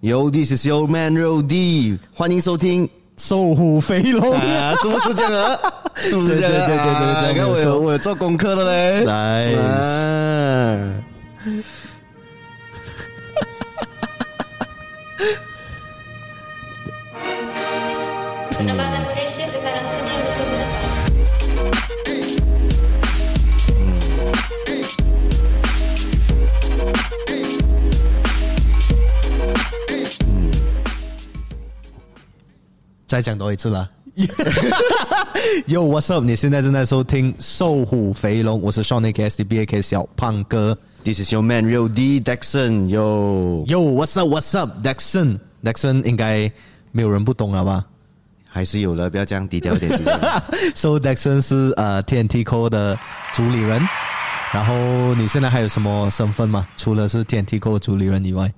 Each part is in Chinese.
Yo, this is your man Rody， 欢迎收听瘦虎肥龙啊，是不是这样啊？是不是这样啊？ 对， 看我有做功课了嘞。 来， Penerbangan Malaysia sekarang sedang untuk menetap. 再讲多一次了。Yo, what's up？ 你现在正在收听瘦虎肥龙，我是 Shawnee KSDBAK 小胖哥。 This is your man Rody Dexon. Yo, what's up？What's up？Dexon 应该没有人不懂了吧？ 还是有的，不要这样低调一点。 So Dexon 是TNT Co 的主理人，然后你现在还有什么身份吗？除了是 TNT Co 主理人以外，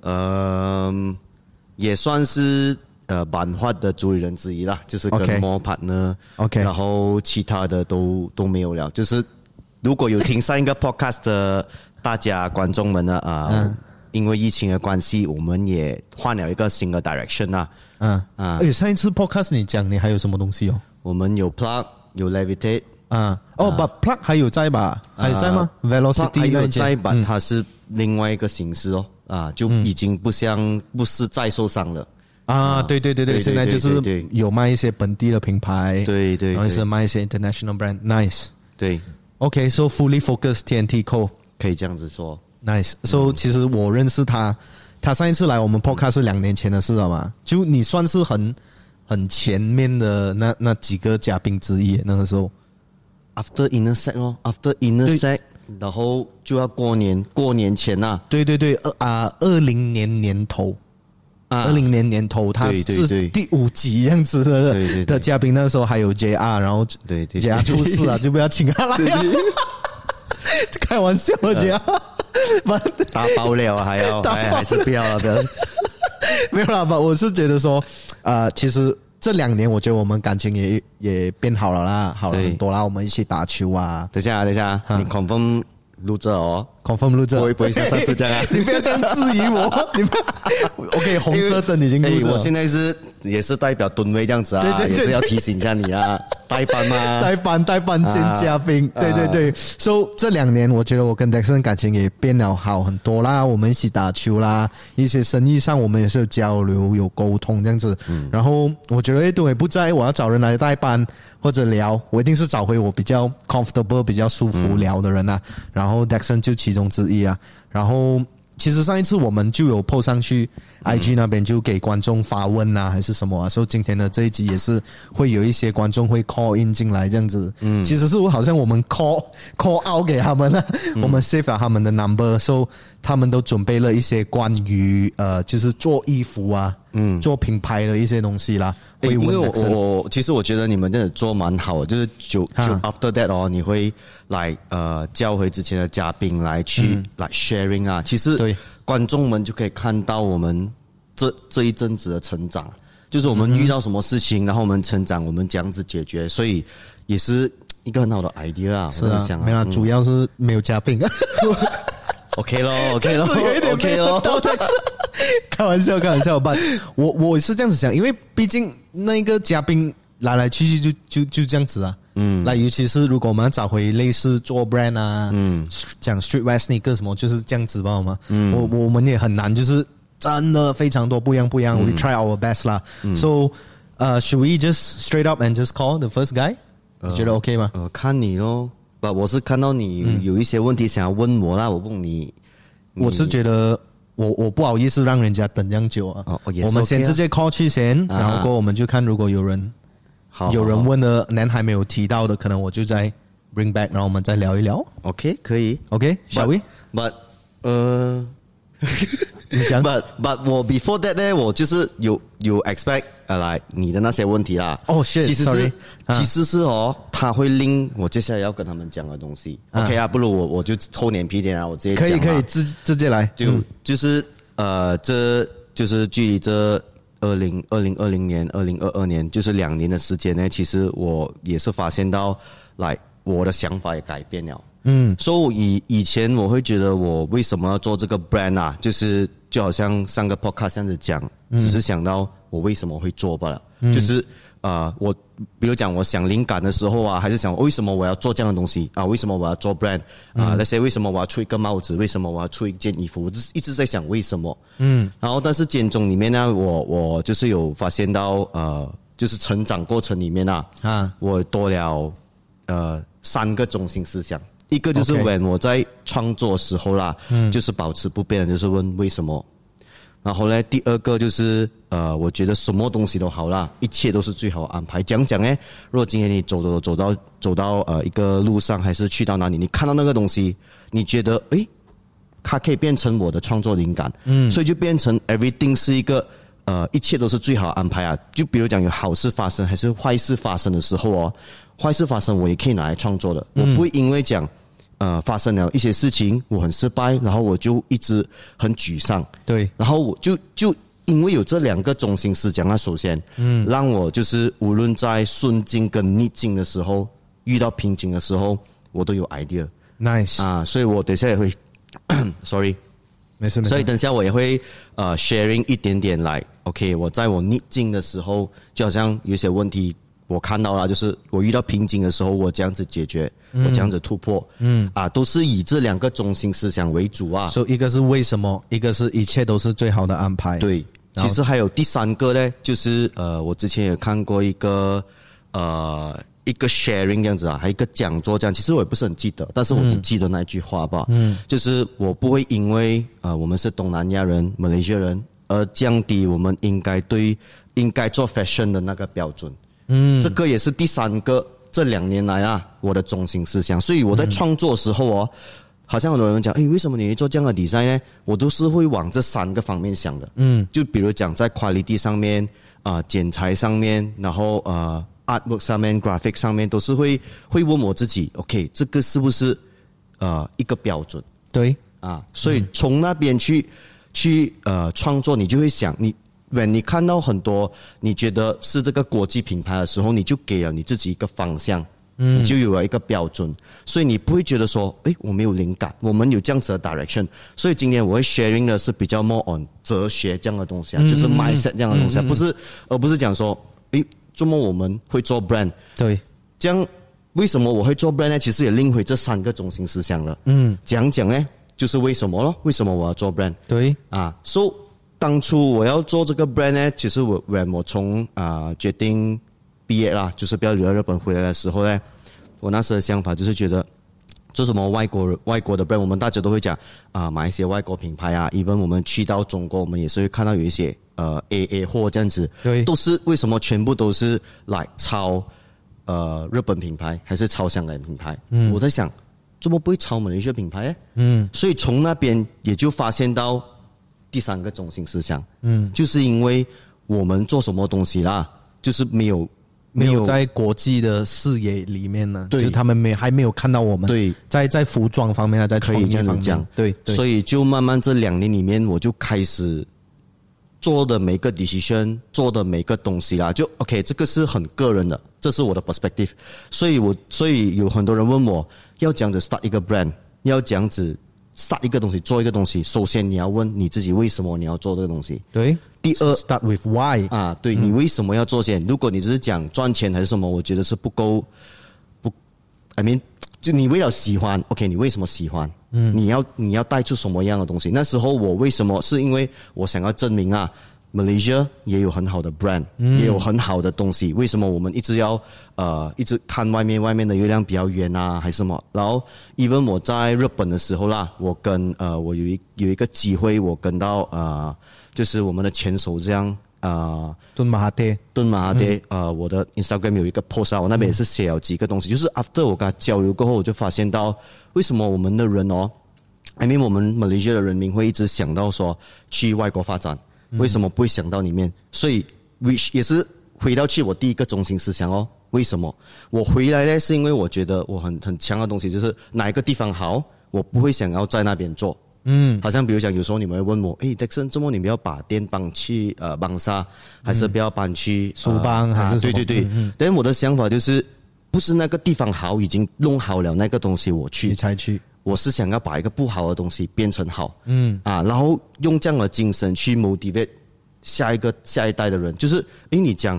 也算是版画的主理人之一啦，就是跟 more partner。OK， 然后其他的都没有了。就是如果有听上一个 podcast 的大家观众们呢因为疫情的关系，我们也换了一个新的 direction 啊。 上一次 podcast 你讲你还有什么东西哦？ 我们有 plug， 有 levitate。 but plug 还有在吧？还有在吗？Velocity 还有在吧？它是另外一个形式哦。就已经不是再受伤了。 对，现在就是有卖一些本地的品牌， 对， 然后是卖一些 international brand， nice。 对 ，OK， so fully focused TNT Co， 可以这样子说 ，nice。So 其实我认识他上一次来我们 podcast 是2年前的事了嘛，就你算是很前面的那几个嘉宾之一，那个时候 after Intersect 然后就要过年前呐。 对，20年年头。20年年头，他是第5集样子的嘉宾，那时候还有 JR， 然后对 JR 出事了，就不要请他来了。开玩笑，JR 大爆料还是不要了的。 没有啦，我是觉得说，其实这2年我觉得我们感情也变好了啦，好了很多啦，我们一起打球啊。 等一下，你 confirm 录着哦。 confirm 录着， 不会像上次这样啊！ 你不要这样质疑我，你不要。OK， 红色灯已经录着。 我现在也是代表吨位这样子啊，对，也是要提醒一下你啊，代班嘛， 代班兼嘉宾，对。So 这2年，我觉得我跟 Dexon 感情也变了好很多啦，我们一起打球啦，一些生意上我们也是有交流、有沟通这样子。然后我觉得对不在我要找人来代班或者聊，我一定是找回我比较 comfortable、比较舒服聊的人啊。然后 Dexon 就其中之一啊。然后其实上一次我们就有 po 上去 IG 那边，就给观众发问啊还是什么啊，所以今天的这一集也是会有一些观众会 call in 进来这样子。其实是好像我们 call out 给他们了，我们 save 了他们的 number， 所以他们都准备了一些关于就是做衣服啊做品牌的一些东西啦。 因为我其实我觉得你们真的做蛮好的，就是就 after that 你会来叫回之前的嘉宾来sharing 啊，其实对观众们就可以看到我们这一阵子的成长，就是我们遇到什么事情，然后我们成长，我们这样子解决，所以也是一个很好的 idea 啊。 是啊，没有，主要是没有嘉宾。 OK 咯。 开玩笑吧。我是这样子想，因为毕竟那个嘉宾来来去去就这样子啊。那尤其是如果我们要找回类似做 brand 啊，讲 streetwear sneaker 什么，就是这样子吧嘛。我们也很难，就是真的非常多不一样。We try our best 啦。So should we just straight up and just call the first guy？你觉得 OK 吗？ 看你咯。我是看到你有一些问题想要问我啦，我问你。 我是觉得我不好意思让人家等这样久啊。我们先直接 call 去先，然后过后我们就看如果有人问的男还没有提到的，可能我就再 bring back， 然后我们再聊一聊。 OK， 可以。 OK，shall we？ But 你讲。 But 我 before that 呢，我就是有 expect 来你的那些问题啦。 其实是他会令我接下来要跟他们讲的东西。OK 啊，不如我就厚脸皮点啊，我直接讲。 可以，直接来。 就是这就是距离这2020年、2022年，就是2年的时间呢，其实我也是发现到来我的想法也改变了。所以以前我会觉得我为什么要做这个 brand 啊，就好像上个 podcast 这样子讲，只是想到我为什么会做罢了，就是我比如讲我想灵感的时候啊，还是想为什么我要做这样的东西啊，为什么我要做 brand 啊，那些为什么我要出一个帽子，为什么我要出一件衣服，我一直在想为什么。然后但是间中里面呢，我就是有发现到就是成长过程里面我多了3个中心思想。一个就是 when 我在创作的时候啦，就是保持不变的，就是问为什么。然后呢，第二个就是我觉得什么东西都好啦，一切都是最好的安排。讲呢，如果今天你走到一个路上，还是去到哪里，你看到那个东西，你觉得它可以变成我的创作灵感，所以就变成 everything 是一个一切都是最好的安排啊。就比如讲有好事发生还是坏事发生的时候坏事发生我也可以拿来创作的，我不会因为讲发生了一些事情我很失败，然后我就一直很沮丧。 对， 然后我就因为有这2个中心思想首先让我就是无论在顺境跟逆境的时候，遇到瓶颈的时候，我都有 idea。 nice 所以我等一下也会sorry 没事， 所以等一下我也会sharing 一点点来 OK， 我在我逆境的时候，就好像有些问题我看到了，就是我遇到瓶颈的时候，我这样子解决，我这样子突破，都是以这2个中心思想为主啊。 所以一个是为什么，一个是一切都是最好的安排。 对，其实还有第3个呢，就是我之前也看过一个 sharing 这样子还有一个讲座这样，其实我也不是很记得，但是我只记得那句话吧，就是我不会因为我们是东南亚人、马来西亚人而降低我们应该做 fashion 的那个标准。这个也是第3个这2年来我的中心思想。所以我在创作的时候好像很多人讲为什么你会做这样的 design 呢？我都是会往这3个方面想的。就比如讲在 quality 上面剪裁上面，然后artwork 上面 graphic 上面，都是会问我自己 OK 这个是不是一个标准。 对所以从那边去创作，你就会想when 你看到很多你觉得是这个国际品牌的时候，你就给了你自己一个方向，你就有了一个标准，所以你不会觉得说我没有灵感，我们有这样子的 direction。 所以今天我会 sharing 的是比较 more on 哲学这样的东西就是 mindset 这样的东西而不是讲说怎么我们会做 brand。 对，这样为什么我会做 brand 呢？其实也拎回这3个中心思想了。讲呢就是为什么咯，为什么我要做 brand。 对 so当初我要做这个 brand 呢，其实我从决定毕业啦，就是不要留在日本回来的时候呢，我那时的想法就是觉得做什么外国的 brand， 我们大家都会讲买一些外国品牌even 我们去到中国，我们也是会看到有一些AA 货这样子。对，都是为什么全部都是来抄日本品牌还是抄香港品牌？我在想怎么不会抄马来西亚品牌呢？所以从那边也就发现到第3个中心思想，就是因为我们做什么东西啦，就是没有在国际的视野里面呢，就是他们还没有看到我们。对，在服装方面在创业方面，对， 所以就慢慢这2年里面，我就开始做的每个 decision， 做的每个东西啦，就 OK， 这个是很个人的，这是我的 perspective。所以有很多人问我要这样子 start 一个 brand， 要这样子start 一个东西，做一个东西，首先你要问你自己为什么你要做这个东西。 对， 第二 start with why 对，你为什么要做先？如果你只是讲赚钱还是什么，我觉得是不够I mean 就你为了喜欢 OK， 你为什么喜欢？你要带出什么样的东西？那时候我为什么是因为我想要证明Malaysia 也有很好的 brand，也有很好的东西。为什么我们一直要一直看外面的月亮比较圆还是什么？然后 even 我在日本的时候啦，我跟我有一个机会，我跟到就是我们的前首相敦马哈迪， 我的 Instagram 有一个 post 我那边也是写了几个东西，就是 after 我跟他交流过后，我就发现到为什么我们的人I mean 我们 Malaysia 的人民会一直想到说去外国发展，为什么不会想到里面？所以 which 也是回到去我第1个中心思想为什么我回来呢？是因为我觉得我很强的东西就是哪一个地方好，我不会想要在那边做。好像比如讲有时候你们会问我Dixon 怎么你们要把店搬去邦沙，还是不要搬去苏邦还是什么？ 对但我的想法就是不是那个地方好，已经弄好了那个东西我去， 你才去。 我是想要把一个不好的东西变成好，然后用这样的精神去 motivate 下一代的人，就是你讲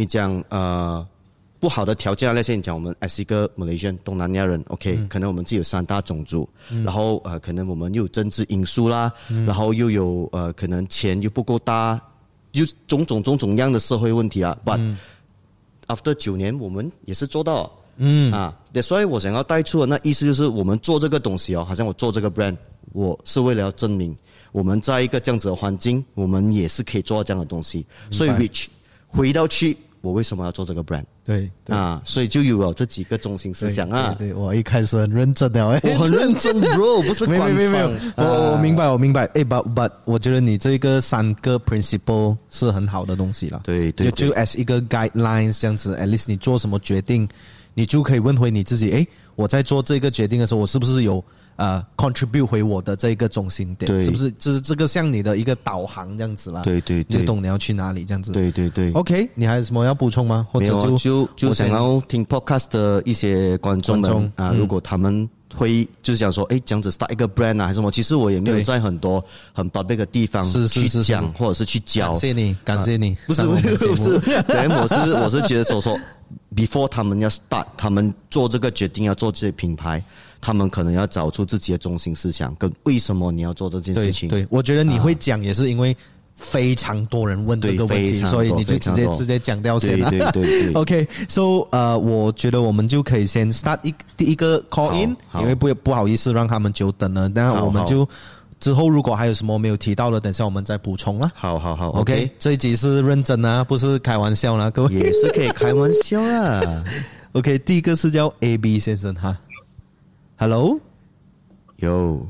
不好的条件啊，那些你讲我们 as 一个 Malaysian 东南亚人 ，OK，可能我们自己有3大种族，然后可能我们又有政治因素啦，然后又有可能钱又不够大，就种种样的社会问题啊。But after 9年，我们也是做到。所以我想要带出的那意思就是，我们做这个东西好像我做这个 brand， 我是为了要证明我们在一个这样子的环境，我们也是可以做到这样的东西。所以 which 回到去，我为什么要做这个 brand？ 对所以就有了这几个中心思想啊。 对，我一开始很认真的， 我很认真 ，bro， 不是官方。 没有，我明白。but 我觉得你这个3个 principle 是很好的东西了。 对， 就 as 一个 guidelines 这样子 ，at least 你做什么决定，你就可以问回你自己，我在做这个决定的时候，我是不是有contribute 回我的这个中心点？是不是这个像你的一个导航这样子啦？ 对， 你懂你要去哪里这样子？ 对。 OK， 你还有什么要补充吗？或者就想要听 podcast 的一些观众们如果他们会就是想说，这样子 start 一个 brand 还是什么？其实我也没有在很多很 public 的地方去讲或者是去教。 感谢你， 不是，对，我是觉得说 before 他们要 start， 他们做这个决定要做这些品牌，他们可能要找出自己的中心思想跟为什么你要做这件事情。 对，我觉得你会讲也是因为非常多人问这个问题，所以你就直接讲掉先了。 对。 OK，so 我觉得我们就可以先 start 第一个 call in， 因为不好意思让他们久等了。那我们就之后如果还有什么没有提到的，等下我们再补充啊。 好 OK， 这一集是认真啊，不是开玩笑啦，各位。 也是可以开玩笑啦。 OK， 第一个是叫 AB 先生哈。Hello， 有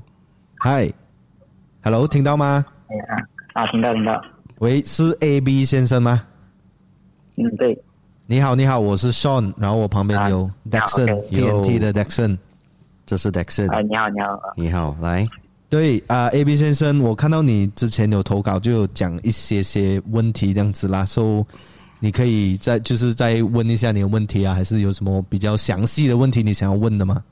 Hi，Hello， 听到吗？ 听到。 喂，是 AB 先生吗？ 对。 你好，我是 Sean， 然后我旁边有 Dexon，TNT 的 Dexon， 这是 Dexon。你好，来。 对AB 先生，我看到你之前有投稿，就有讲一些问题这样子啦，所以你可以再问一下你的问题啊，还是有什么比较详细的问题你想要问的吗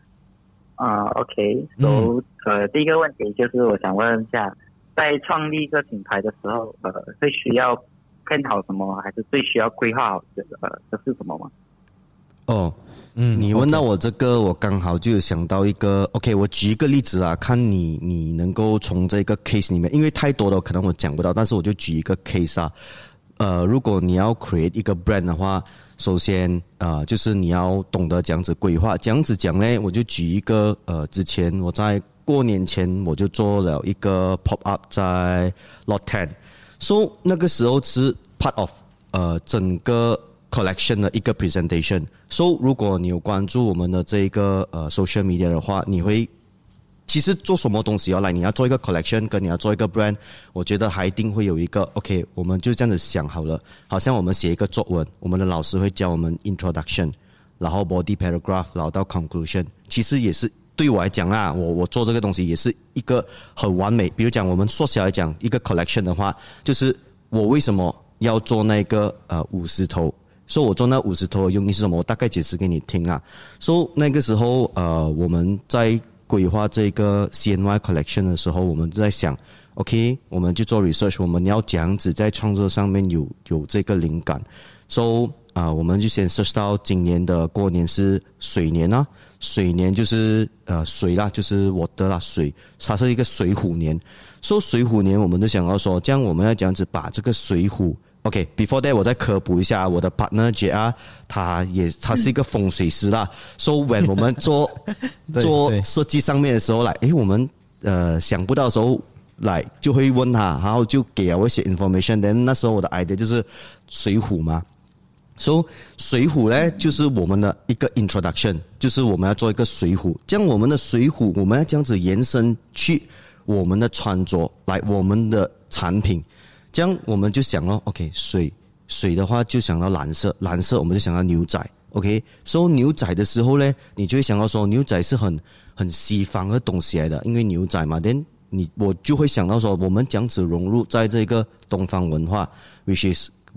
？OK， 第一个问题就是我想问一下，在创立一个品牌的时候，最需要看好什么，还是最需要规划好这是什么吗？ 你问到我这个，我刚好就有想到一个 OK， 我举一个例子啊，看你能够从这个 case 里面，因为太多的可能我讲不到，但是我就举一个 case 啊。如果你要 create 一个 brand 的话，首先就是你要懂得这样子规划。这样子讲呢，我就举一个之前我在过年前我就做了一个 pop up 在 Lot 10， so 那个时候是 part of 整个 collection 的一个 presentation。 so 如果你有关注我们的这个social media 的话，你会其实做什么东西来，你要做一个 collection 跟你要做一个 brand， 我觉得还一定会有一个 OK， 我们就这样子想好了，好像我们写一个作文，我们的老师会教我们 introduction， 然后 body paragraph， 然后到 conclusion。 其实也是对我来讲啊，我做这个东西也是一个很完美。比如讲我们缩小来讲一个 collection 的话，就是我为什么要做那个50头，所以我做那50头的用意是什么，我大概解释给你听啊。所以那个时候我们在规划这个 CNY collection 的时候，我们就在想 OK， 我们就做 research， 我们要这样子在创作上面有这个灵感。so 我们就先 search 到今年的过年是水年啊，水年就是水啦，就是我的啦，水，它是一个水虎年。so 水虎年我们就想要说，这样我们要这样子把这个水虎OK，before that 我再科普一下，我的 partner JR 他是一个风水师啦。so when 我们做设计上面的时候来，我们想不到的时候来就会问他，然后就给我一些 information。then 那时候我的 idea 就是水虎嘛。so 水虎呢就是我们的一个 introduction， 就是我们要做一个水虎，这样我们的水虎我们要这样子延伸去我们的穿着来我们的产品。这样我们就想咯 OK， 水的话就想到蓝色我们就想到牛仔。 OK， so 牛仔的时候呢，你就会想到说牛仔是很西方的东西来的，因为牛仔嘛， then 我就会想到说我们这样子融入在这个东方文化 which is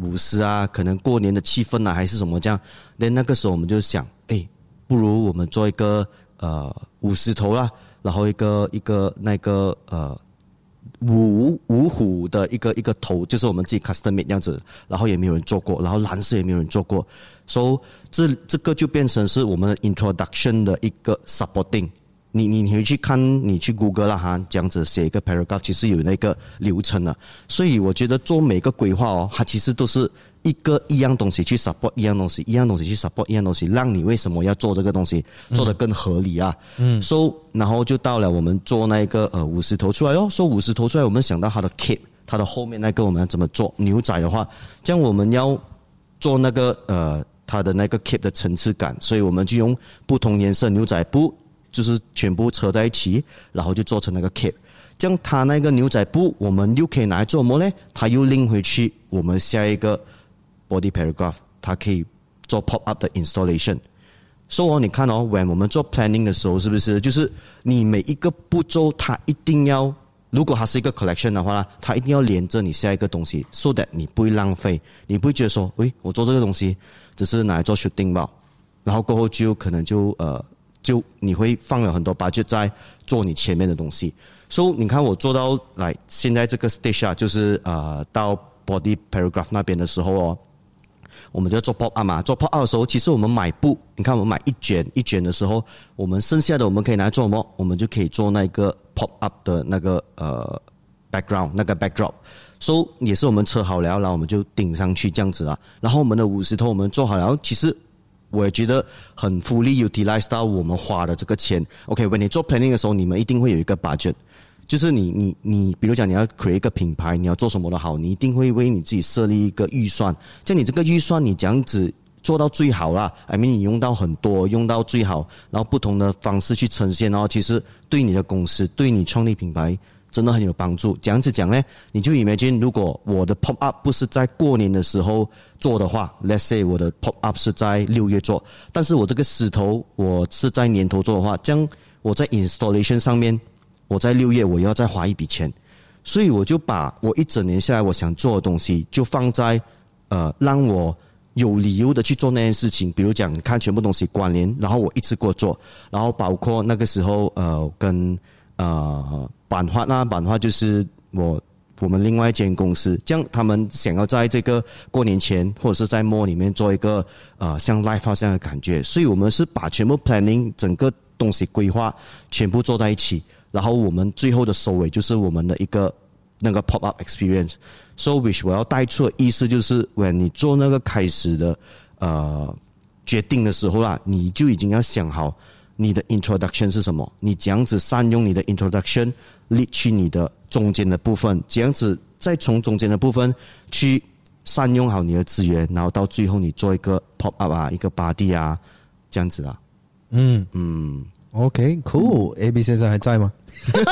50啊，可能过年的气氛啊，还是什么这样。那个时候我们就想，不如我们做一个50头啦，然后一个那个五虎的一个头，就是我们自己 custom made 这样子，然后也没有人做过，然后蓝色也没有人做过，所以这个就变成是我们的 introduction 的一个 supporting。你回去看，你去 Google 啦哈，这样子写一个 paragraph， 其实有那个流程了。所以我觉得做每个规划它其实都是一样东西去 support 一样东西，一样东西去 support 一样东西，让你为什么要做这个东西做得更合理啊。然后就到了我们做那个50头出来说50头出来，我们想到它的 cape， 它的后面那个我们要怎么做。牛仔的话，这样我们要做那个它的那个 cape 的层次感，所以我们就用不同颜色牛仔布。就是全部扯在一起，然后就做成那个 cape。这样它那个牛仔布，我们又可以拿来做什么呢？它又拎回去我们下一个 body paragraph， 它可以做 pop up 的 installation。所以你看when 我们做 planning 的时候，是不是就是你每一个步骤，它一定要，如果它是一个 collection 的话，它一定要连着你下一个东西 ，so that 你不会浪费，你不会觉得说，我做这个东西只是拿来做 shooting 吧，然后过后就可能就你会放了很多 budget 在做你前面的东西，所以你看我做到来现在这个 stage 啊，就是到 body paragraph 那边的时候我们就做 pop up 嘛，做 pop up 的时候，其实我们买布，你看我们买一卷的时候，我们剩下的我们可以拿来做什么？我们就可以做那个 pop up 的那个background 那个 backdrop， 所以也是我们车好了，然后我们就顶上去这样子然后我们的50头我们做好了，其实。我也觉得很 fully utilize 到我们花的这个钱。OK， 你做 planning 的时候，你们一定会有一个 budget， 就是你比如讲你要 create 一个品牌，你要做什么的好，你一定会为你自己设立一个预算。像你这个预算，你这样子做到最好啦，I mean 你用到很多，用到最好，然后不同的方式去呈现，然后其实对你的公司，对你创立品牌。真的很有帮助。这样子讲呢，你就 imagine 如果我的 pop up 不是在过年的时候做的话 ，let's say 我的 pop up 是在6月做，但是我这个石头我是在年头做的话，这样我在 installation 上面，我在6月我要再花一笔钱，所以我就把我一整年下来我想做的东西就放在让我有理由的去做那件事情，比如讲看全部东西关联，然后我一次过做，然后包括那个时候跟版画就是我们另外一间公司，这样他们想要在这个过年前或者是在 mall 里面做一个像 live house 这样的感觉，所以我们是把全部 planning 整个东西规划全部做在一起，然后我们最后的收尾就是我们的一个那个 pop up experience。 So which 我要带出的意思就是 when 你做那个开始的决定的时候你就已经要想好你的 introduction 是什么，你这样子善用你的 introduction lead 去你的中间的部分，这样子再从中间的部分去善用好你的资源，然后到最后你做一个 pop up 一个 body 这样子 OK cool。AB 先生还在吗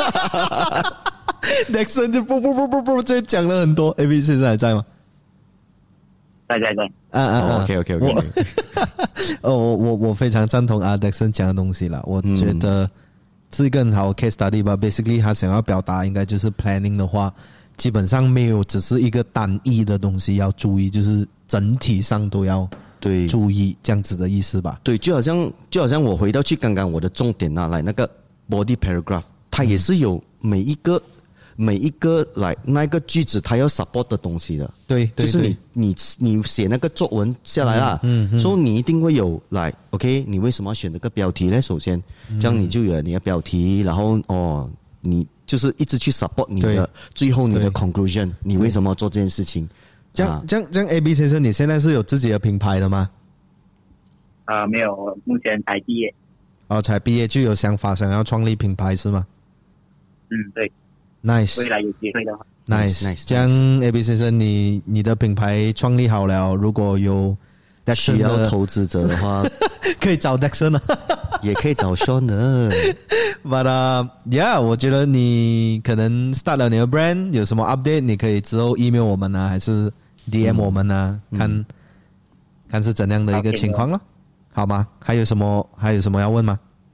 ？Nexon 就不，这讲了很多。AB 先生还在吗？ 在。 OK。 我非常赞同Nexon 讲的东西啦。我觉得是一个很好的 case study 吧。Basically 他想要表达应该就是 planning 的话，基本上没有只是一个单一的东西要注意，就是整体上都要注意这样子的意思吧。 对，就好像我回到去刚刚我的重点来那个 body paragraph， 它也是有每一个来那个句子它要 support 的东西的。 对， 就是你写那个作文下来啦，所以你一定会有来 OK， 你为什么要选这个标题呢？首先这样你就有了你的标题，然后你就是一直去 support 你的最后你的 conclusion， 你为什么要做这件事情。 这样 AB 先生你现在是有自己的品牌的吗？ 没有，我目前才毕业。 才毕业就有想法想要创立品牌是吗？ 对。 Nice， 未来有机会的话 ，Nice。这样 AB 先生，你的品牌创立好了，如果有需要投资者的话， 可以找 Dexon 也可以找 Sean 的。 But yeah， 我觉得你可能 start 了你的 brand， 有什么 update， 你可以之后 email 我们还是 DM 我们看是怎样的一个情况了，好吗？还有什么要问吗？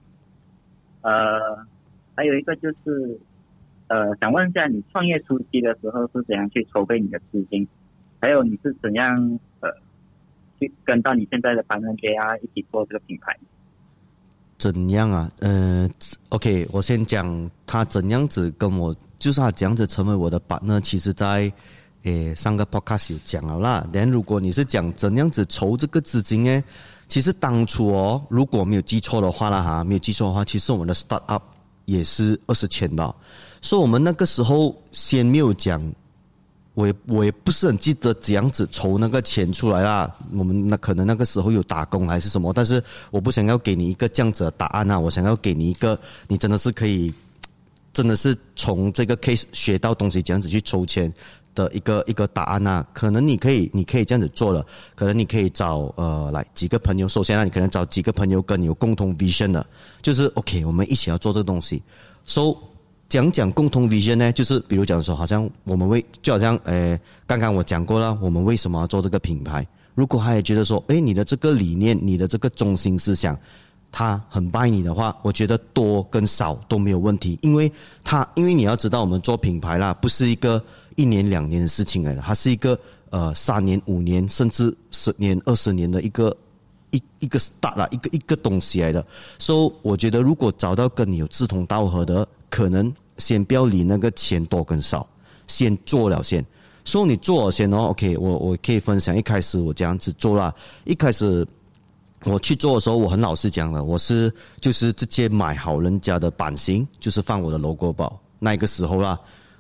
还有一个就是。想问一下，你创业初期的时候是怎样去筹备你的资金？ 还有你是怎样去跟到你现在的partner JR一起做这个品牌？ 怎样啊？OK， 我先讲他怎样子跟我，就是他怎样子成为我的partner，其实在上个 podcast 有讲了啦。但如果你是讲怎样子筹这个资金呢？其实当初如果没有记错的话啦没有记错的话，其实我们的 start up 也是20千吧。所以我们那个时候先没有讲，我也不是很记得怎样子筹那个钱出来啦。我们可能那个时候有打工还是什么，但是我不想要给你一个这样子的答案啊，我想要给你一个你真的是可以，真的是从这个 case 学到东西，这样子去筹钱的一个答案啊。可能你可以这样子做了，可能你可以找来几个朋友，首先你可能找几个朋友跟你有共同 vision 的，就是 OK 我们一起要做这个东西。So 讲共同 vision 呢，就是比如讲说，好像我们就好像刚刚我讲过了，我们为什么要做这个品牌？如果他也觉得说，你的这个理念，你的这个中心思想，他很拜你的话，我觉得多跟少都没有问题，因为你要知道，我们做品牌啦，不是一个1年2年的事情来的，它是一个3年5年甚至10年20年的一个 start 啦，一个东西来的。所以我觉得如果找到跟你有志同道合的，可能先不要理那个钱多跟少，先做了先。所以你做了先OK， 我可以分享一开始我这样子做啦。一开始我去做的时候，我很老实讲了，我就是直接买好人家的版型，就是放我的 logo 包。那个时候啦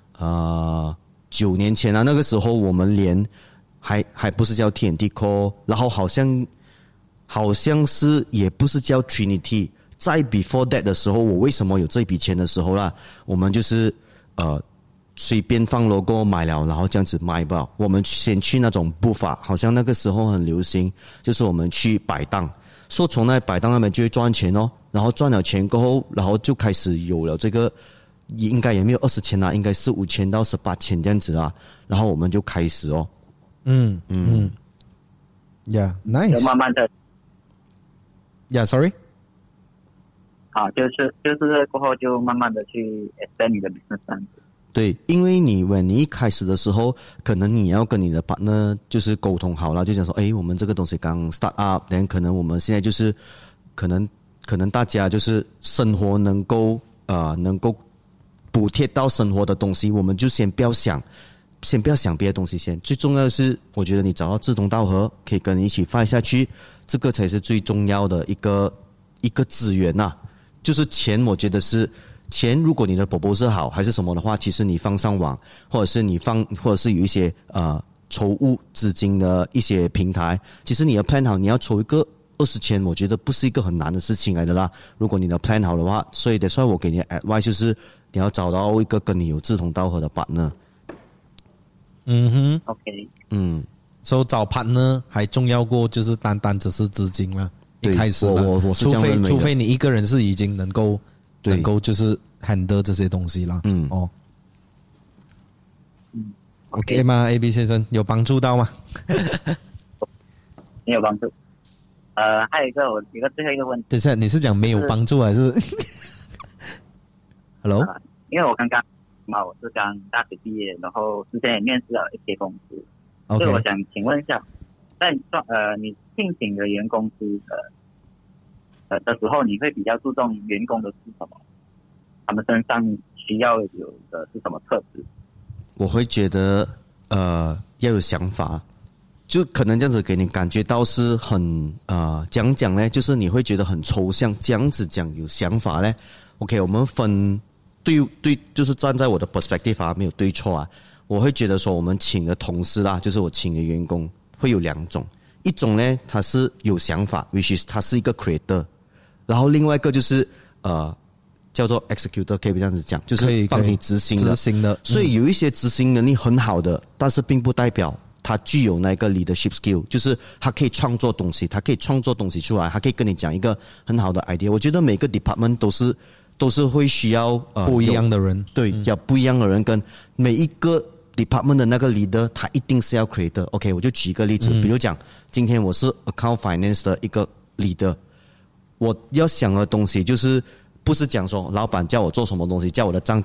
，9年前啊，那个时候我们连还不是叫 TNT Core， 然后好像是也不是叫 Trinity。在 before that 的时候，我为什么有这笔钱的时候啦，我们就是随便放 logo 买了，然后这样子卖吧。我们先去那种booth，好像那个时候很流行，就是我们去摆档，说从那摆档那边就会赚钱然后赚了钱过后，然后就开始有了这个，应该也没有20千啦，应该是5千到18千这样子啦，然后我们就开始 Yeah, nice。 就慢慢的 Yeah, sorry。 就是过后就慢慢的去 extend 你的 business 这样子。 对，因为你一开始的时候，可能你要跟你的 partner 就是沟通好了，就讲说，我们这个东西刚 start up， 然可能我们现在就是可能大家就是生活能够补贴到生活的东西，我们就先不要想别的东西先。最重要的是，我觉得你找到志同道合，可以跟你一起 fight 下去，这个才是最重要的一个资源呐。就是钱，我觉得是钱。如果你的 proposal 好还是什么的话，其实你放上网，或者是有一些筹物资金的一些平台，其实你的 plan 好，你要筹一个20千，我觉得不是一个很难的事情来的啦。如果你的 plan 好的话，所以我给你的 advice 就是你要找到一个跟你有志同道合的 partner。 OK。 所以找 partner 还重要过就是单只是资金了。一开始我是这样认为的， 除非你一个人是已经能够就是 handle 这些东西了。OK 吗 ？AB 先生有帮助到吗？ 没有帮助。还有我一个最后一个问题。 等一下，你是讲没有帮助还是？Hello？ 因为我刚刚我是刚大学毕业，然后之前也面试了一些公司，所以我想请问一下，在你聘请的原公司的时候，你会比较注重员工的是什么？他们身上需要有的是什么特质？ 我会觉得要有想法，就可能这样子给你感觉到是很讲呢，就是你会觉得很抽象，这样子讲有想法呢。OK， 我们分对，就是站在我的 perspective 没有对错啊。我会觉得说，我们请的同事啦，就是我请的员工会有2种，一种呢他是有想法 ，which is 他是一个 creator， 然后另外一个就是叫做 executor， 可以这样子讲，就是帮你执行的。所以有一些执行能力很好的，但是并不代表他具有那个 leadership skill， 就是他可以创作东西，他可以创作东西出来，他可以跟你讲一个很好的 idea。我觉得每个 department 都是会需要不一样的人， 对，要不一样的人，跟每一个 department 的那个 leader， 他一定是要 creator。OK， 我就举一个例子，比如讲，今天我是 account finance 的一个 leader， 我要想的东西就是不是讲说老板叫我做什么东西，叫我的账子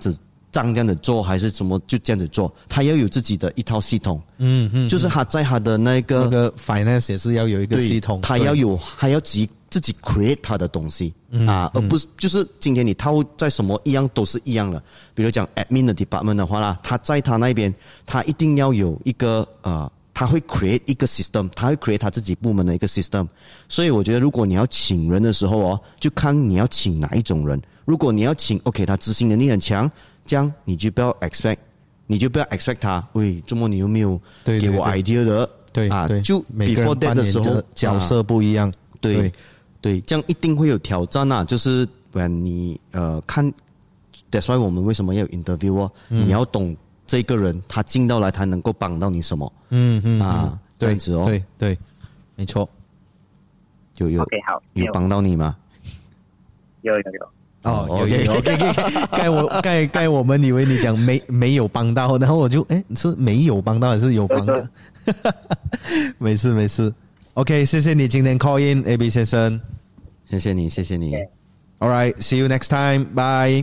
这样子做，还是怎么就这样子做，他要有自己的一套系统。就是他在他的那个 finance 也是要有一个系统， 他要自己 create 他的东西而不是就是今天你套在什么一样都是一样的。比如讲 admin 的 department 的话啦，他在他那边他一定要有一个他会 create 一个 system， 他会 create 他自己部门的一个 system。所以我觉得如果你要请人的时候就看你要请哪一种人。如果你要请 OK 他执行能力很强，这样你就不要 expect 他，喂，周末你有没有给我 idea 的？ 对就 before that 的时候角色不一样。 对，这样一定会有挑战啊。就是你看 ，that's why 我们为什么要有 interview 你要懂这个人他进到来他能够帮到你什么。这样子对，没错。 有 OK 好， 有帮到你吗？ 有。 有。该我们以为你讲没有帮到，然后我就是没有帮到还是有帮到？没事。OK， 谢谢你今天 call in AB 先生， 谢谢你。 All right, see you next time. Bye.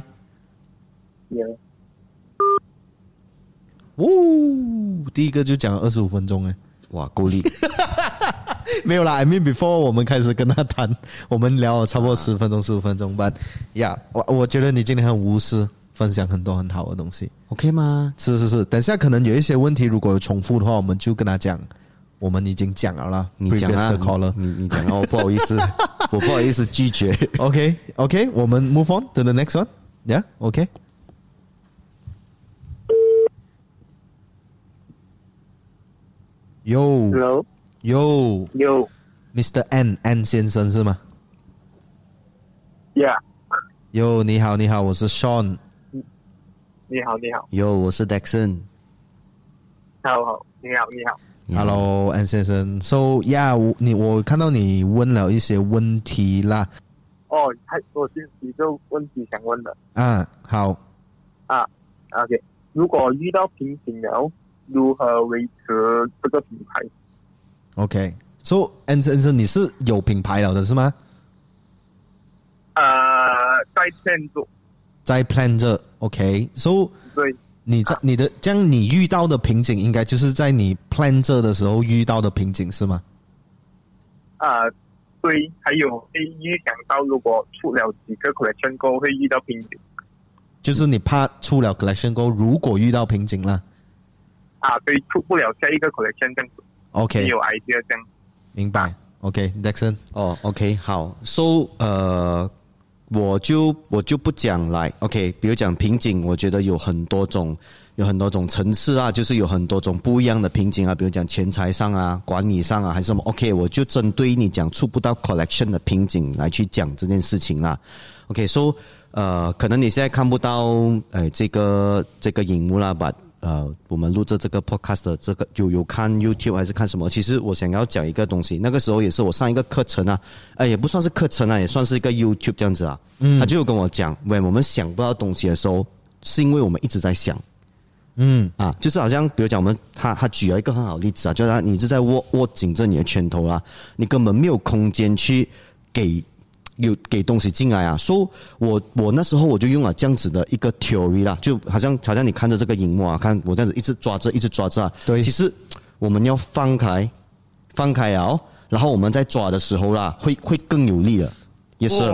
第一个就讲了25分钟哇，够力。 没有啦 I mean before 我们开始跟他谈，我们聊了差不多10分钟15分钟 But yeah 我觉得你今天很无私，分享很多很好的东西。 OK 吗？ 是，等下可能有一些问题如果有重复的话，我们就跟他讲我们已经讲了啦。 你讲啊，你讲啊，我不好意思我不好意思拒绝。 OK 我们 move on to the next one. Yeah OK Yo Mr. N 先生是吗？ Yeah Yo 你好，我是 Sean。 你好。 Yo 我是 Dexon。 好，你好。 Hello N 先生。 So yeah 我看到你问了一些问题啦。 我有个问题想问的。 好。 OK， 如果遇到瓶颈了，如何维持这个品牌？ OK， So N 先生你是有品牌了的是吗？在 plan 着 OK， So 对， 你的这样你遇到的瓶颈应该就是在你 plan 着的时候遇到的瓶颈是吗？ 对，还有会预想到如果出了几个 collection 过后会遇到瓶颈。 就是你怕出了 collection 过后如果遇到瓶颈了对，出不了下一个 collection 这样子。 OK， 有 idea 这样。 明白。OK Dexon。 OK 好。 So 我就不讲来 OK， 比如讲瓶颈，我觉得有很多种层次就是有很多种不一样的瓶颈比如讲钱财上管理上还是什么 OK， 我就针对你讲触不到 collection 的瓶颈来去讲这件事情啦。 OK So 可能你现在看不到这个荧幕啦，but我们录制这个 podcast 的这个有看 YouTube 还是看什么？其实我想要讲一个东西，那个时候也是我上一个课程也不算是课程也算是一个 YouTube 这样子他就有跟我讲，我们想不到东西的时候，是因为我们一直在想。就是好像比如讲他举了一个很好的例子就是你是在握紧着你的拳头你根本没有空间去给东西进来所以我那时候我就用了这样子的一个 theory 啦，就好像你看着这个荧幕看我这样子一直抓着对， 其实我们要放开然后我们在抓的时候会更有力了。也是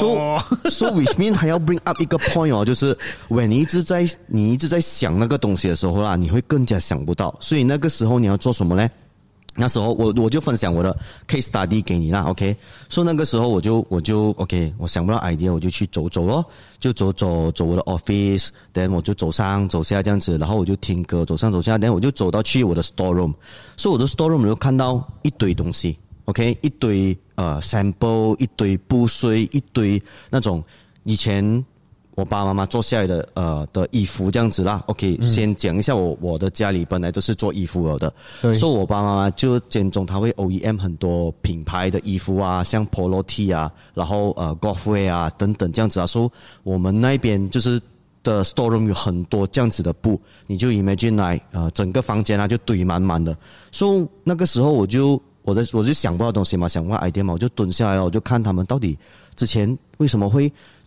，so which mean 还要 bring up 一个 point 就是 when 你一直在想那个东西的时候你会更加想不到。所以那个时候你要做什么呢？那时候我就分享我的 case study 给你啦 ，OK， 所以那个时候我就 OK， 我想不到 idea， 我就去走咯，就走我的 office， then 我就走上走下这样子，然后我就听歌，走上走下， then 我就走到去我的 store room， 所以我的 store room 我就看到一堆东西 ，OK， 一堆sample， 一堆布碎，一堆那种以前我爸爸妈妈做下来的的衣服这样子啦 ，OK，先讲一下我的家里本来都是做衣服的，所以我爸爸妈妈就间中他会 OEM 很多品牌的衣服像 Polo T 然后Golfwear等等这样子所以我们那边就是的 store room 有很多这样子的布，你就 imagine 来整个房间就堆满满的，所以那个时候我就想不到东西嘛，想不到 idea 嘛，我就蹲下来了，我就看他们到底之前为什么会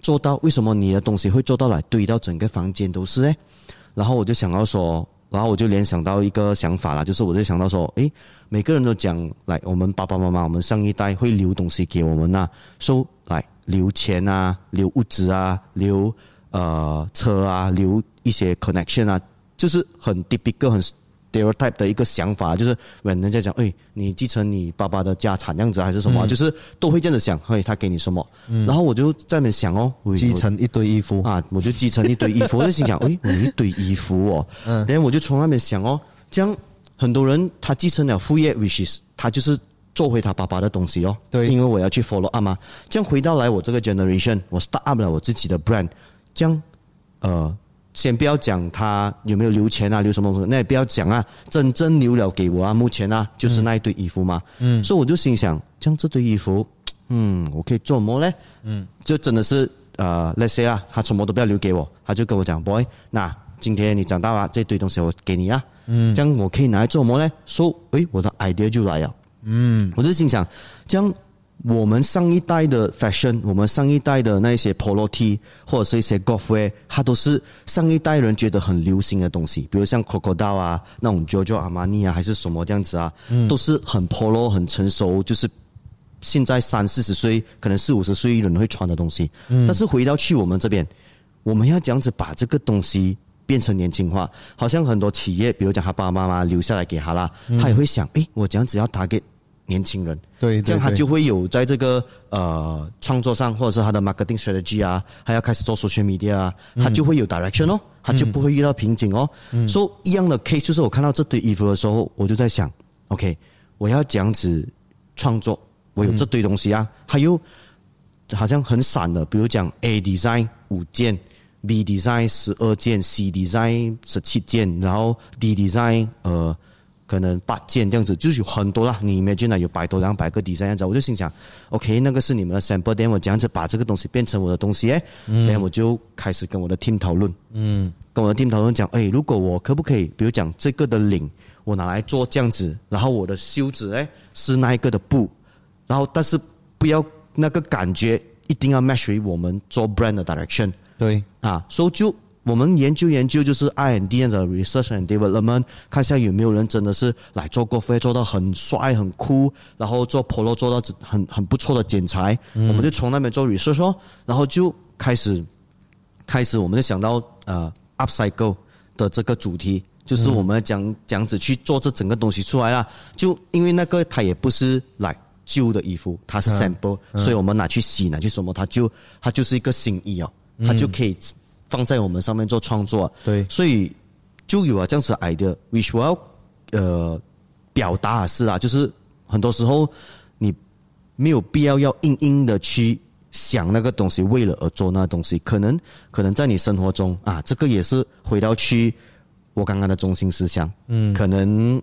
做到？为什么你的东西会做到来堆到整个房间都是呢？然后我就想到说，然后我就联想到一个想法啦，就是我就想到说，诶，每个人都讲来，我们爸爸妈妈，我们上一代会留东西给我们呐，说来留钱啊，留物质啊，留车啊，留一些 connection 啊，就是很 typical 很 stereotype 的一个想法，就是人家讲，诶，你继承你爸爸的家产这样子还是什么，就是都会这样子想，嘿，他给你什么，然后我就在那边想哦， 继承一堆衣服啊，我就继承一堆衣服，我就心想，诶，我有一堆衣服哦，然后我就从那边想哦，这样很多人他继承了副业 ，which is 他就是做回他爸爸的东西哦， 对， 因为我要去 follow up 嘛，这样回到来我这个 generation， 我 start up 了我自己的 brand， 这样先不要讲他有没有留钱啊，留什么东西，那也不要讲啊，真正留了给我啊，目前啊就是那一堆衣服嘛，所以我就心想，这样这堆衣服，我可以做什么呢？就真的是let's say 啊，他什么都不要留给我，他就跟我讲 ，boy， 那今天你长大了，这堆东西我给你啊，这样我可以拿来做什么呢？说，我的 idea 就来了，我就心想，这样。我们上一代的 fashion， 我们上一代的那些 polo T 或者是一些 golf wear， 它都是上一代人觉得很流行的东西，比如像 Crocodile 啊，那种 Giorgio Armani 啊，还是什么这样子啊，都是很 polo 很成熟，就是现在30-40岁，可能40-50岁人会穿的东西。但是回到去我们这边，我们要这样子把这个东西变成年轻化，好像很多企业，比如讲他爸爸妈妈留下来给他啦，他也会想，我这样子要target年轻人， 对， 这样他就会有在这个创作上，或者是他的 marketing strategy 啊，他要开始做 social media 啊，他就会有 direction 哦，他就不会遇到瓶颈哦。所以一样的 case 就是我看到这堆衣服的时候，我就在想 ，OK， 我要这样子创作，我有这堆东西啊，还有好像很散的，比如讲 A design 5件，B design 12件，C design 17件，然后 D design 可能8件这样子，就是有很多啦。你 imagine 有100多200个 design 这样子，我就心想 ，OK， 那个是你们的 sample， then 我这样子把这个东西变成我的东西，then 我就开始跟我的 team 讨论，跟我的 team 讨论讲，如果我可不可以，比如讲这个的领，我拿来做这样子，然后我的袖子是那一个的布，然后但是不要那个感觉一定要 match 于我们做 brand 的 direction， 对啊，所以就。我们研究就是 R&D 这样的 research and development， 看一下有没有人真的是来做过飞做到很帅很酷，然后做 polo 做到很不错的剪裁，我们就从那边做 research 哦，然后就开始我们就想到upcycle 的这个主题，就是我们这样子去做这整个东西出来啦。就因为那个它也不是来旧的衣服，它是 sample，所以我们拿去洗拿去什么，它就是一个新衣哦，它就可以放在我们上面做创作， 对， 所以就有这样子的 idea，which 我要表达的是就是很多时候你没有必要硬的去想那个东西，为了而做那个东西，可能在你生活中啊，这个也是回到去我刚刚的中心思想，可能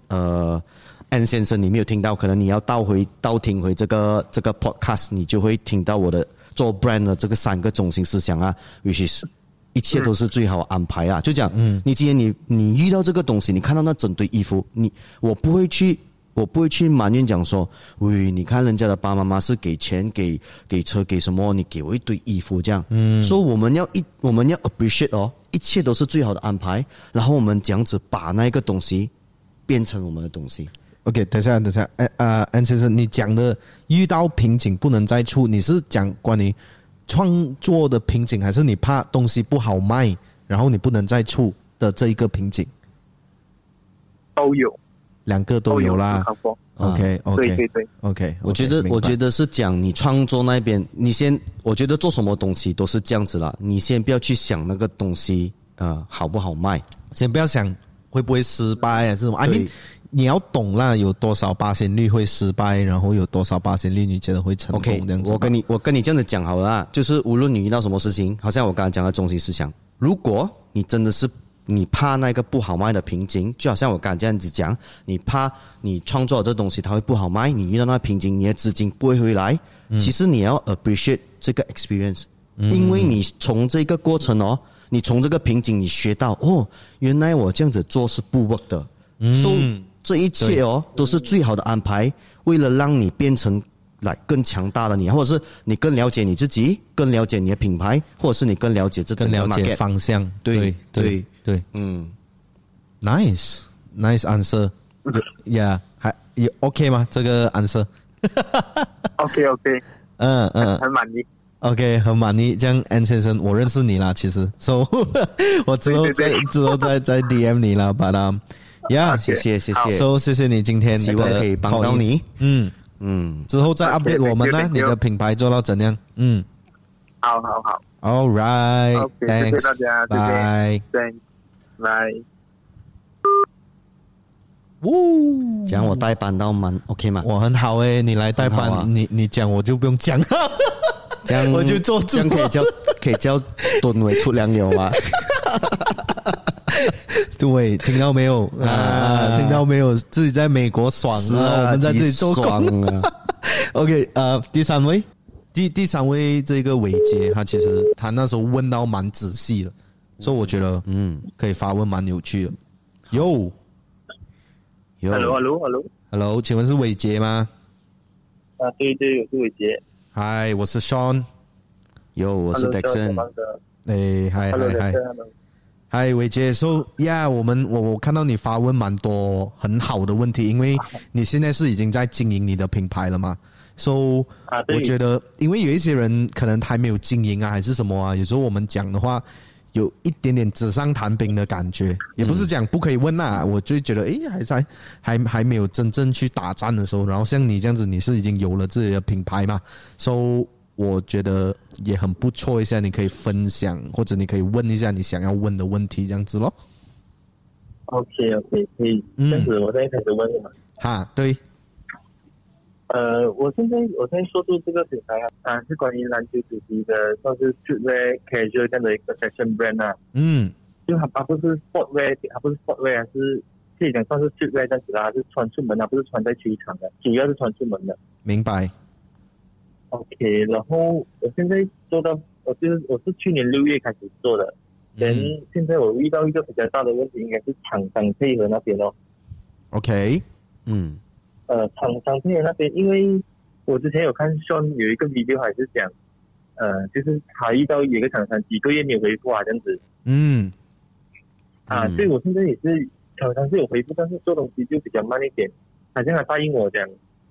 N 先生你没有听到，可能你要倒听回这个 podcast， 你就会听到我的做 brand 的这个3个中心思想啊 ，which is 一切都是最好安排啊！就讲，你今天你遇到这个东西，你看到那整堆衣服，我不会去埋怨讲说，喂，你看人家的爸爸妈妈是给钱给车给什么，你给我一堆衣服这样，所以我们要 appreciate 哦，一切都是最好的安排，然后我们这样子把那个东西变成我们的东西。 OK， 等一下，N 先生，你讲的遇到瓶颈不能再出，你是讲关于创作的瓶颈，还是你怕东西不好卖，然后你不能再出的这一个瓶颈？ 都有 ，2个都有啦。OK， 对 OK， 我觉得是讲你创作那边，我觉得做什么东西都是这样子啦，你先不要去想那个东西好不好卖， 先不要想会不会失败还是什么。I mean， 你要懂啦，有多少%率会失败，然后有多少%率你觉得会成功这样子。 我跟你这样子讲好了啦，就是无论你遇到什么事情，好像我刚才讲的中心思想，如果你真的是你怕那个不好卖的瓶颈，就好像我刚才这样子讲，你怕你创作的这东西它会不好卖，你遇到那个瓶颈，你的资金不会回来，其实你要 appreciate 这个 experience，因为你从这个过程你从这个瓶颈你学到原来我这样子做是不 work 的，所以这一切都是最好的安排，为了让你变成来更强大的你，或者是你更了解你自己，更了解你的品牌，或者是你更了解这整个 market， 更了解方向。 对， nice answer。Yeah， 还OK 吗？这个 answer？ OK， 很满意。 OK， 很满意。这样 N 先生，我认识你啦，其实 ，so 我之后再 DM 你啦，把它。Yeah， 谢谢。 So 谢谢你今天希望可以帮到你。 之后再 update 我们呢，你的品牌做到怎样？ 好。 All right， 谢谢大家， 拜拜。 这样我代班到蛮 OK 吗？ 我很好你来代班，你讲我就不用讲， 这样我就做主， 这样可以叫敦伟出粮油吗？ 对，听到没有听到没有？自己在美国爽我们在这里做工OK， 第三位这个伟杰，他其实他那时候问到蛮仔细的，所以我觉得可以发问蛮有趣的。Hello， 请问是伟杰吗？ 对，我是伟杰。 Hi， 我是 Sean。 我是 Dexon。 嗨，伟杰。So yeah， 我看到你发问蛮多很好的问题，因为你现在是已经在经营你的品牌了嘛。So 我觉得，因为有一些人可能还没有经营还是什么有时候我们讲的话，有一点点纸上谈兵的感觉，也不是讲不可以问我就觉得还没有真正去打战的时候，然后像你这样子，你是已经有了自己的品牌嘛 ，so 我觉得也很不错一下，你可以分享或者你可以问一下你想要问的问题，这样子咯。 OK， 可以。这样子我再开始问了嘛？ 对。 我现在说出这个品牌是关于篮球主题的，算是 streetwear casual 这样的一个 fashion brand 就它不是 sportwear， 是可以讲算是 streetwear 这样子啦，是穿出门不是穿在球场的，主要是穿出门的。 明白。 OK， 然后我现在做到，我是去年6月开始做的，现在我遇到一个比较大的问题，应该是厂商配合那边 OK， 厂商配合那边，因为我之前有看 Sean 有一个 video 还是讲，就是他遇到有一个厂商几个月没有回复这样子。所以我现在也是厂商是有回复，但是做东西就比较慢一点。好像他答应我讲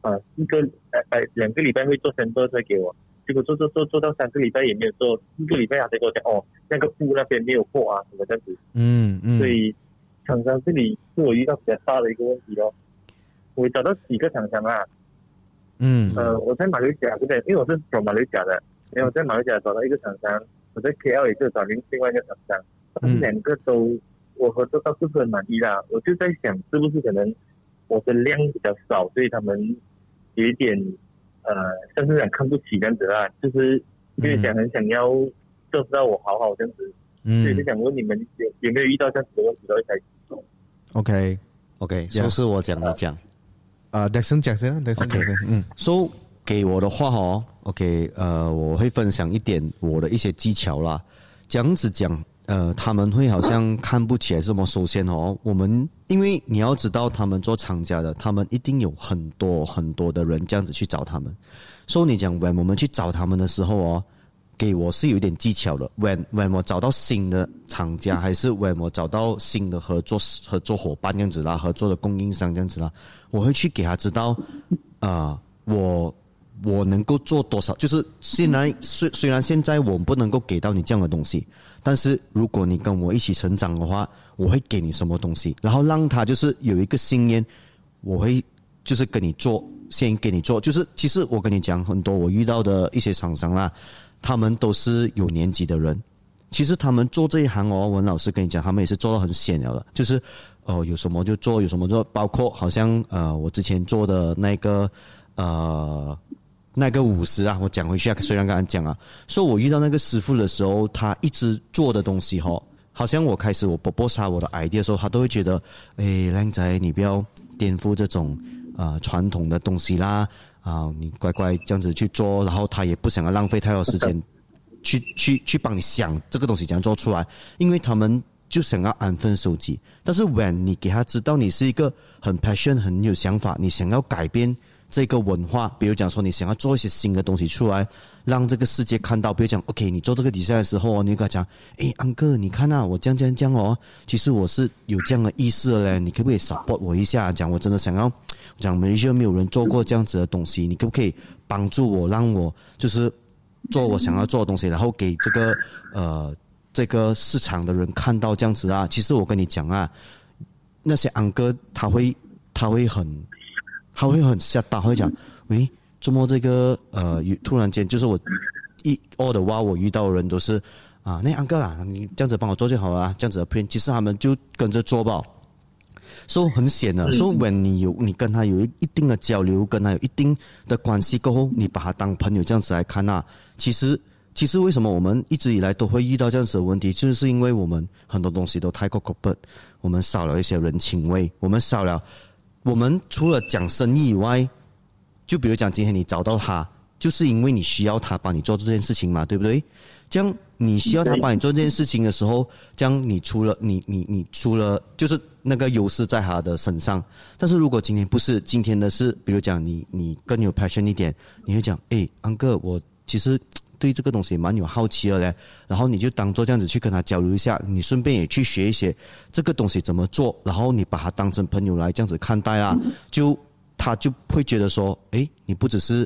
2个礼拜会做sample再给我，结果做到3个礼拜也没有做，4个礼拜他才跟我讲那个布那边没有货什么这样子。所以厂商这里是我遇到比较大的一个问题咯。我找到几个厂商我在马六甲这边，因为我是从马六甲的，然后我在马六甲找到一个厂商，我在 KL 也是找另外一个厂商，但是2个都我合作到不是很满意啦。我就在想，是不是可能我的量比较少，所以他们有一点像是想看不起这样子啦，就是因为很想要做到我好这样子，所以就想问你们有没有遇到这样子的问题，都会开始做。 OK， 说是我讲你讲。 Dexon 讲先，Dexon 讲先。 So 给我的话OK， 我会分享一点我的一些技巧啦。这样子讲，他们会好像看不起来什么。首先我们因为你要知道，他们做厂家的，他们一定有很多很多的人这样子去找他们。所以你讲 when 我们去找他们的时候给我是有一点技巧的。when 我找到新的厂家，还是 when 我找到新的合作伙伴这样子啦，合作的供应商这样子啦，我会去给他知道，我能够做多少。就是虽然现在我不能够给到你这样的东西，但是如果你跟我一起成长的话，我会给你什么东西，然后让他就是有一个信念，我会就是跟你做，先给你做。就是其实我跟你讲，很多我遇到的一些厂商啦，他们都是有年纪的人。其实他们做这一行文老师跟你讲，他们也是做到很闲了的，就是有什么就做，有什么做，包括好像我之前做的那个50我讲回去虽然刚刚讲所以我遇到那个师傅的时候，他一直做的东西好像我开始我propose他我的 idea 的时候，他都会觉得靓仔你不要颠覆这种传统的东西啦你乖乖这样子去做，然后他也不想要浪费太多时间去帮你想这个东西怎样做出来，因为他们就想要安分守己。但是 when 你给他知道你是一个很 passion 很有想法，你想要改变这个文化，比如讲说你想要做一些新的东西出来，让这个世界看到。比如讲 OK 你做这个比赛的时候你跟他讲安哥你看啊我这样哦，其实我是有这样的意思的嘞，你可不可以 support 我一下，讲我真的想要讲马来西亚没有人做过这样子的东西，你可不可以帮助我，让我就是做我想要做的东西，然后给这个市场的人看到这样子啊。其实我跟你讲啊，那些安哥他会很吓到，会讲喂，怎么这个突然间就是我all the while我遇到的人都是那安哥啊，你这样子帮我做就好了，这样子的 print， 其实他们就跟着做吧。所以很显的，所以 when 你跟他有一定的交流，跟他有一定的关系过后，你把他当朋友这样子来看啊，其实为什么我们一直以来都会遇到这样子的问题，就是因为我们很多东西都太过 corporate， 我们少了一些人情味，我们除了讲生意以外，就比如讲今天你找到他，就是因为你需要他帮你做这件事情嘛，对不对？这样你需要他帮你做这件事情的时候，这样你除了就是那个优势在他的身上。但是如果今天不是，今天的是比如讲你更有 passion 一点，你会讲安哥我其实对这个东西蛮有好奇的嘞，然后你就当做这样子去跟他交流一下，你顺便也去学一些这个东西怎么做，然后你把他当成朋友来这样子看待啊，他就会觉得说你不只是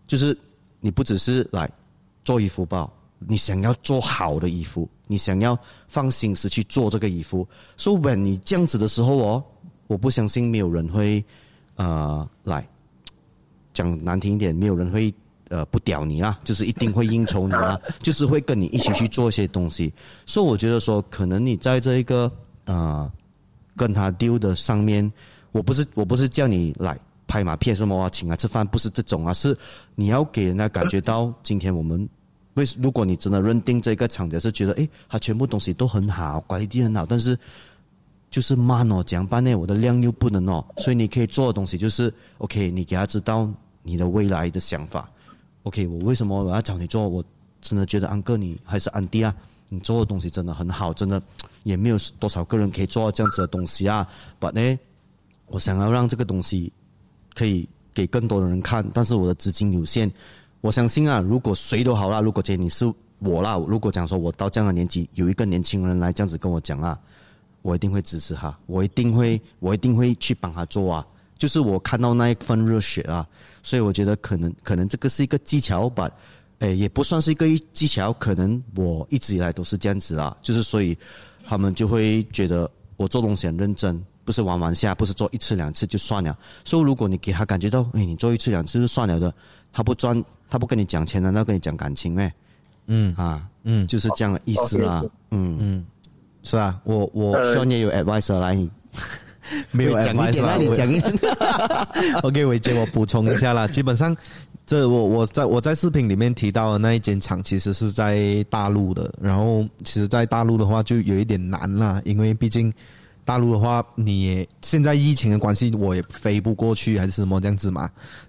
来做衣服吧，你想要做好的衣服，你想要放心思去做这个衣服。所以 when 你这样子的时候我不相信没有人会来讲难听一点，没有人会不屌你啦，就是一定会应酬你啦，就是会跟你一起去做一些东西。所以我觉得说可能你在这一个跟他deal的上面，我不是叫你来拍马屁什么请他吃饭，不是这种是你要给人家感觉到今天我们如果你真的认定这个厂家是觉得他全部东西都很好，管理地很好，但是就是慢怎样办呢？我的量又不能所以你可以做的东西就是 OK， 你给他知道你的未来的想法。OK， 我为什么我要找你做？我真的觉得安哥你还是安迪啊，你做的东西真的很好，真的也没有多少个人可以做到这样子的东西啊。But 呢，我想要让这个东西可以给更多的人看，但是我的资金有限。我相信如果谁都好啦，如果今天你是我啦，如果讲说我到这样的年纪，有一个年轻人来这样子跟我讲我一定会支持他，我一定会去帮他做啊。就是我看到那一份热血所以我觉得可能这个是一个技巧吧，也不算是一个技巧，可能我一直以来都是这样子啦，就是所以他们就会觉得我做东西很认真，不是玩玩下，不是做一次两次就算了。所以如果你给他感觉到你做一次两次就算了的，他不跟你讲钱，难道跟你讲感情咩？就是这样的意思啦。 是啊，我希望你有 advice 来你没有讲一点啦，你讲一点。 OK， 伟杰，我补充一下啦。基本上，我在视频里面提到的那一间厂，其实是在大陆的。然后，其实，在大陆的话就有一点难啦，因为毕竟大陆的话，你也现在疫情的关系，我也飞不过去，还是什么这样子嘛。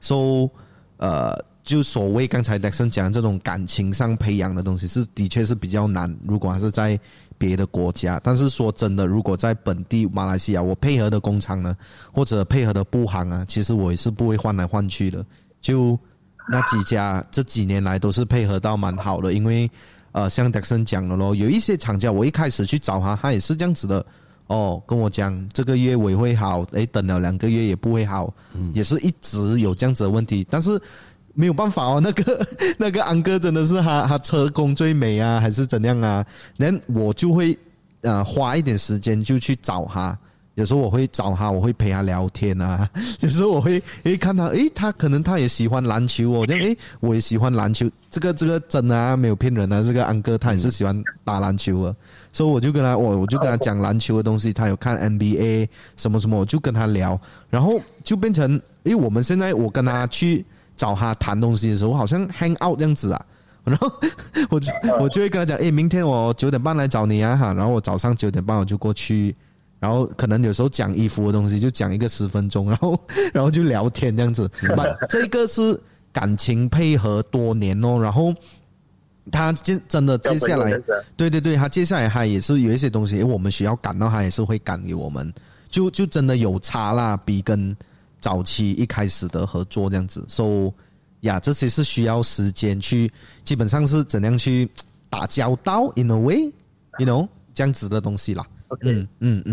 就所谓刚才 Dexon 讲这种感情上培养的东西，的确是比较难。如果还是在别的国家，但是说真的，如果在本地马来西亚，我配合的工厂呢，或者配合的布行其实我也是不会换来换去的。就那几家这几年来都是配合到蛮好的，因为像 Dexon 讲的咯，有一些厂家我一开始去找他也是这样子的跟我讲这个月我也会好，等了2个月也不会好，也是一直有这样子的问题，但是没有办法那个安哥真的是他车工最美还是怎样然后我就会花一点时间就去找他，有时候我会找他，我会陪他聊天有时候我会看他他可能他也喜欢篮球这样我也喜欢篮球，这个真的没有骗人这个安哥他也是喜欢打篮球所以我就跟他讲篮球的东西，他有看 NBA 什么什么，我就跟他聊，然后就变成我们现在我跟他去找他谈东西的时候好像 hang out 这样子然后我就会跟他讲明天我9点半来找你然后我早上9点半我就过去，然后可能有时候讲衣服的东西就讲一个10分钟，然后就聊天这样子这个是感情配合多年然后他真的接下来对，他接下来他也是有一些东西我们需要赶到他也是会赶给我们，就真的有差啦，比跟早期一开始的合作这样子。So这些是需要时间去，基本上是怎样去打交道 in a way you know 这样子的东西啦。 OK，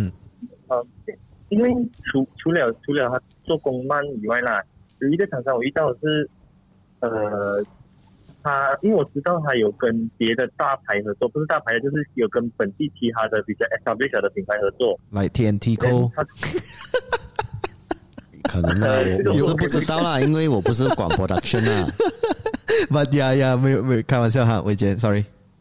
因为除了他做工慢以外啦，有一个厂商我遇到的是，他因为我知道他有跟别的大牌合作，不是大牌，就是有跟本地其他的比较 established 的品牌合作， 来 TNT Co。 可能啊，我是不知道啦，因为我不是管 production 啊。 But 没有开玩笑哈，伟杰 ，sorry。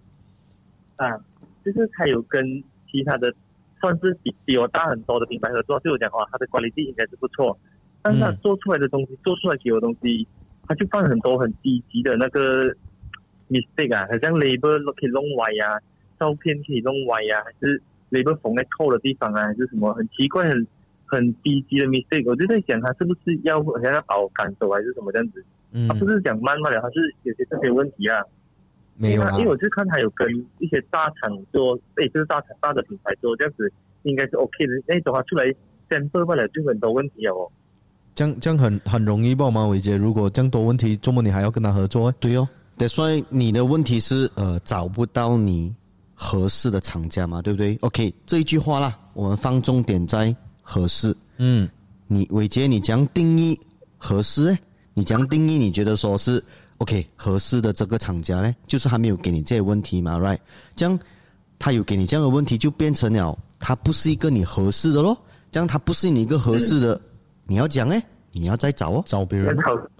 就是他有跟其他的算是比我大很多的品牌合作，就我讲他的 quality 应该是不错，但是他做出来的东西，做出来给我的东西，他就放很多很低级的那个 mistake 好像 label 可以弄歪照片可以弄歪还是 label 缝在错的地方还是什么很奇怪很低级的 mistake， 我就在想他是不是要把我赶走还是什么这样子？他不是讲慢了，他是有些这些问题没有因为我就看他有跟一些大厂做，就是大的品牌做这样子，应该是 OK 的。那种话出来 sample 罢了，就很多问题这样很容易吧吗？伟杰，如果这样多问题，怎么你还要跟他合作？ 对哦，所以你的问题是找不到你合适的厂家嘛，对不对 ？OK， 这一句话啦，我们放重点在合适。你伟杰，你怎样定义合适？你怎样定义？你觉得说是 OK 合适的这个厂家呢？就是他没有给你这些问题嘛 ，right？ 这样他有给你这样的问题，就变成了他不是一个你合适的咯。这样他不是你一个合适的，你要讲你要再找找别人。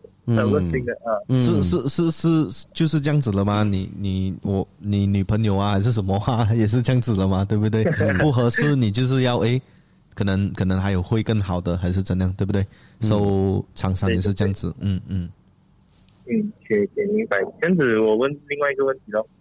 是就是这样子了吗？你女朋友还是什么也是这样子了吗？对不对？不合适你就是要可能还有会更好的还是怎样，对不对？厂商也是这样子。 明白。这样子我问另外一个问题咯。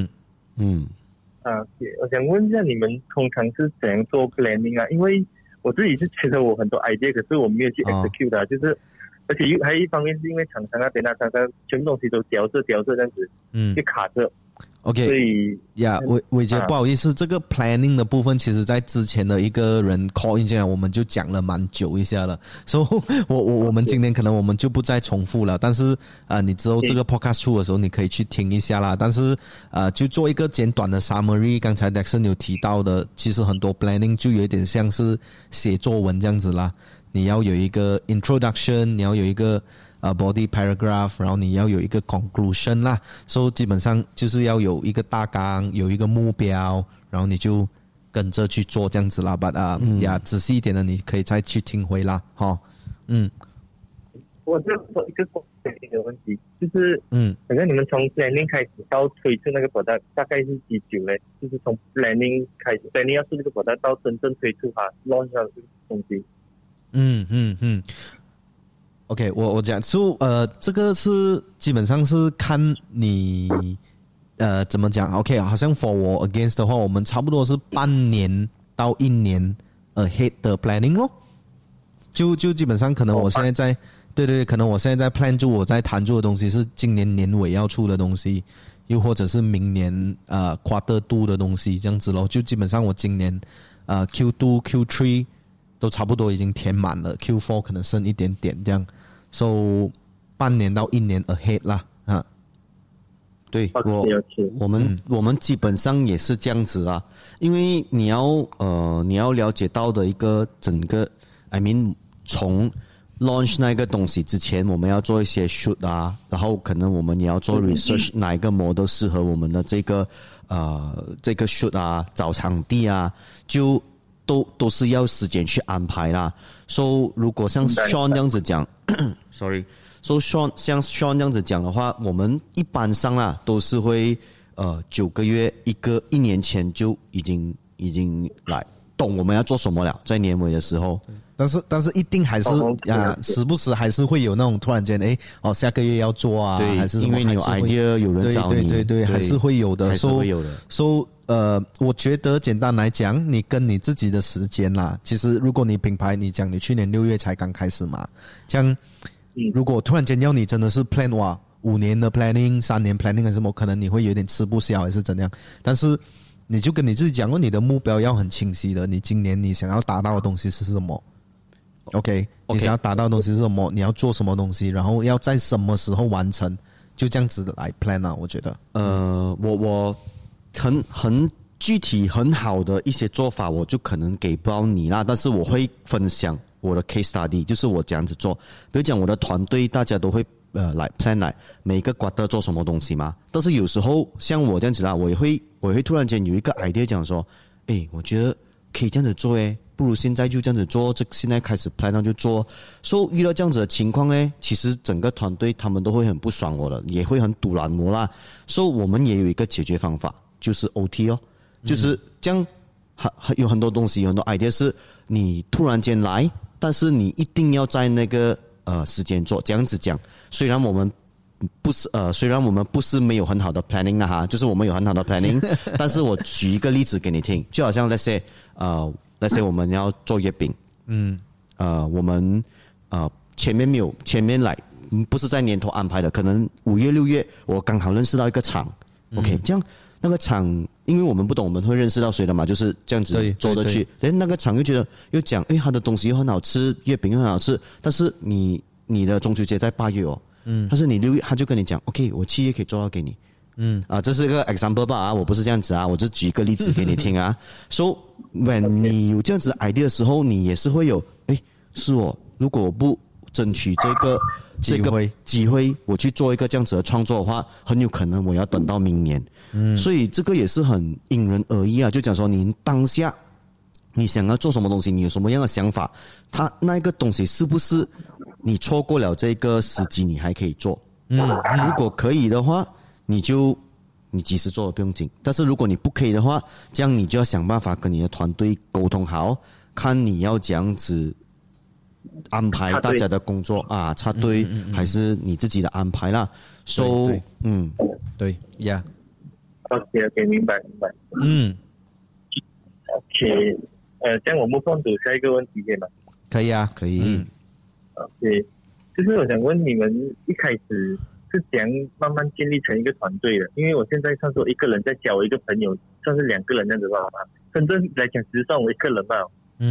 我想问一下你们通常是怎样做 planning 因为我自己是觉得我很多 idea， 可是我没有去 execute 就是而且还有一方面是因为厂商那边厂商全部东西都调这样子，就卡着。 OK， 所以伟杰不好意思，这个 planning 的部分，其实在之前的一个人 call in 进来，我们就讲了蛮久一下了，所以我们今天可能我们就不再重复了，但是你之后这个 podcast 出的时候，你可以去听一下啦。但是就做一个简短的 summary， 刚才 Dexon 有提到的，其实很多 planning 就有点像是写作文这样子啦，你要有一个 introduction， 你要有一个body paragraph， 然后你要有一个 conclusion 啦，所以基本上就是要有一个大纲，有一个目标，然后你就跟着去做这样子啦。仔细一点的你可以再去听回啦， 我就说一个planning的问题，就是好像你们从 planning 开始到推出那个 product 大概是几久呢？就是从 planning 开始 planning 要是这个 product 到真正推出它 launch 这个东西。 OK， 我讲这个是基本上是看你怎么讲 OK， 好像 for 我 against 的话，我们差不多是半年到1年 ahead 的 planning 咯。就基本上可能我现在在对，可能我现在在 plan 住我在谈住的东西是今年年尾要出的东西，又或者是明年quarter 2的东西这样子咯。就基本上我今年Q2 Q3 都差不多已经填满了， Q4 可能剩一点点这样，so 半年到1年 ahead 啦对，我们基本上也是这样子啦，因为你要了解到的一个整个 I mean 从 launch 那个东西之前，我们要做一些 shoot 然后可能我们也要做 research， 哪一个model适合我们的这个 shoot 找场地就都是要时间去安排啦。So 如果像 Sean 这样子讲，sorry， So Sean 像 Sean 这样子讲的话，我们一般上啦都是会9个月1年前就已经来懂我们要做什么了，在年尾的时候。 但是一定还是时不时还是会有那种突然间下个月要做对， 还是什么， 因为你有 idea 有人找你， 对，还是会有的， 还是会有的。 我觉得简单来讲，你跟你自己的时间啦，其实如果你品牌你讲你去年6月才刚开始嘛，这样如果突然间要你真的是 plan 5年的 planning 3年 planning 还是什么，可能你会有点吃不消还是怎样，但是你就跟你自己讲你的目标要很清晰的，你今年你想要达到的东西是什么。 OK， 你想要达到的东西是什么？你要做什么东西？然后要在什么时候完成？就这样子来 plan 啊，我觉得。 我很具体很好的一些做法，我就可能给不到你啦。但是我会分享我的 case study， 就是我这样子做。比如讲我的团队，大家都会来 plan 来每个 quarter 做什么东西嘛。但是有时候像我这样子啦，我会突然间有一个 idea 讲说，我觉得可以这样子做不如现在就这样子做，现在开始 plan 上就做。所以遇到这样子的情况呢，其实整个团队他们都会很不爽我的，也会很堵拦我啦。所以我们也有一个解决方法，就是 OT 就是这样。有很多东西，有很多 idea 是你突然间来，但是你一定要在那个时间做。这样子讲，虽然我们不是没有很好的 planning 啦哈，就是我们有很好的 planning， 但是我举一个例子给你听，就好像let's say 我们要做月饼，我们前面来不是在年头安排的，可能5月6月我刚好认识到一个厂，OK， 这样那个厂因为我们不懂，我们会认识到谁的嘛，就是这样子做得去，那个厂又觉得又讲他的东西又很好吃，月饼又很好吃，但是你的中秋节在8月但是你6月他就跟你讲 OK， 我7月可以做到给你。这是一个 example 吧我不是这样子我就举一个例子给你听So when 你有这样子的 idea 的时候，你也是会有是如果我不争取这个机会，我去做一个这样子的创作的话，很有可能我要等到明年。所以这个也是很因人而异就讲说你当下你想要做什么东西，你有什么样的想法，他那个东西是不是你错过了这个时机你还可以做。如果可以的话，你及时做了不用紧，但是如果你不可以的话，这样你就要想办法跟你的团队沟通好，看你要这样子安排大家的工作插队还是你自己的安排啦。 对 ，Yeah。 OK， 明白。OK， 这样我们放走下一个问题可以吗？ 可以啊，可以。 OK， 就是我想问你们一开始是怎样慢慢建立成一个团队的？因为我现在算说一个人在教我一个朋友，算是2个人这样子吧。真正来讲，只算我一个人吧。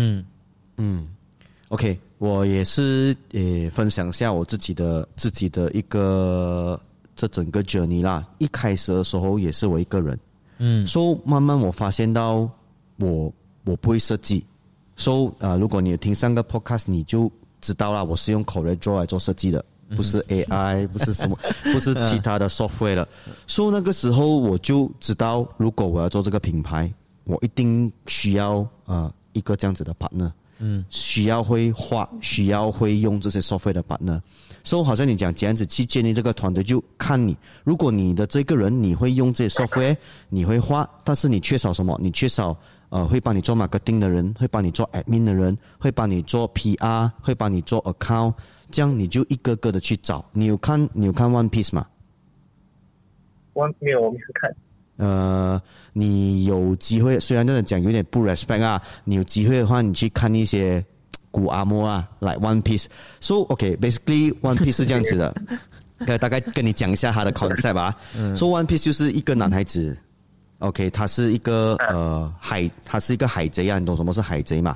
OK， 我也是分享一下我自己的一个这整个 journey 啦。一开始的时候也是我一个人，慢慢我发现到我不会设计，如果你有听上个 podcast 你就知道啦，我是用 CorelDRAW 来做设计的，不是 AI， 不是什么，不是其他的 software 了。那个时候我就知道，如果我要做这个品牌，我一定需要一个这样子的 partner。需要会画，需要会用这些 software 的 partner。好像你讲这样子去建立这个团队，就看你，如果你的这个人你会用这些 software， 你会画，但是你缺少什么？你缺少会帮你做 marketing 的人，会帮你做 admin 的人，会帮你做 PR， 会帮你做 account， 这样你就一个个的去找。你有看 One Piece 吗？ 没有，我没有看。 你有机会，虽然这样讲有点不 respect 你有机会的话，你去看一些古阿莫like One Piece。OK，basically One Piece 是这样子的，大概跟你讲一下他的 concept One Piece 就是一个男孩子 ，OK， 他是一个他是一个海贼你懂什么是海贼吗？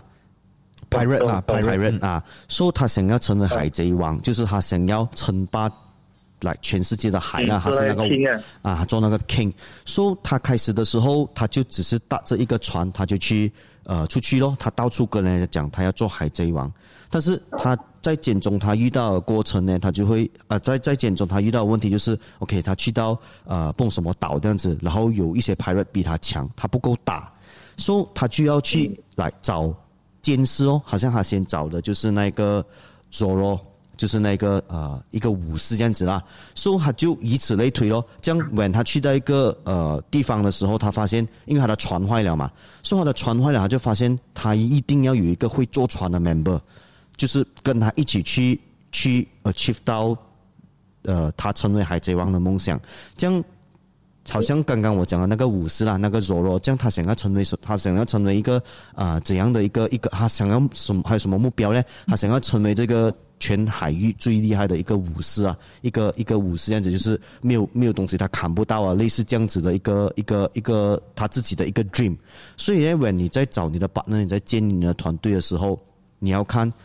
Pirate 他想要成为海贼王，就是他想要称霸来全世界的海他是那个做那个 king。他开始的时候，他就只是搭着一个船，他就去出去咯，他到处跟人家讲他要做海贼王。但是他在简中他遇到的过程呢，他就会在简中他遇到的问题就是 OK， 他去到蹦什么岛这样子，然后有一些 pirate 比他强，他不够打，他就要去来找监视好像他先找的就是那个 Zoro， 就是那个一个武士这样子啦，他就以此类推咯。这样 when 他去到一个地方的时候，他发现因为他的船坏了嘛，他的船坏了，他就发现他一定要有一个会坐船的 member， 就是跟他一起去 achieve 到他成为海贼王的梦想。这样好像刚刚我讲的那个武士啦，那个 Zoro， 这样他想要成为一个怎样的一个他想要还有什么目标呢？他想要成为这个全海域最厉害的一个武士一个武士这样子，就是没有东西他砍不到类似这样子的一个他自己的一个 dream。所以呢，when 你在找你的 partner， 你在建立你的团队的时候，你要看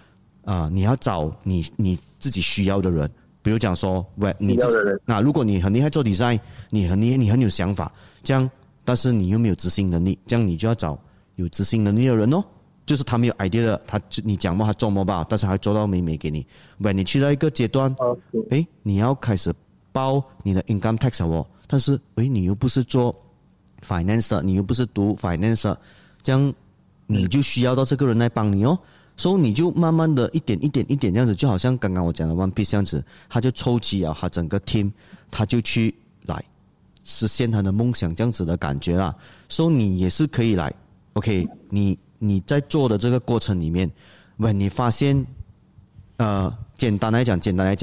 你要找你自己需要的人，比如讲说，你需要的人如果你很厉害做 design， 你很厉害，你很有想法，这样，但是你又没有执行能力，这样你就要找有执行能力的人哦。就是他没有 idea 的，你讲嘛，他做嘛吧，但是他做到美给你。你去到一个阶段，你要开始报你的 income tax 哦，但是你又不是做 finance， 你又不是读 finance， 这样你就需要到这个人来帮你哦。所以你就慢慢的一点这样子，就好像刚刚我讲的 One Piece 这样子，他就抽起他整个 team， 他就去来实现他的梦想这样子的感觉啦。所以你也是可以来 ，OK， 你在做的这个过程里面，你发现，简单来讲，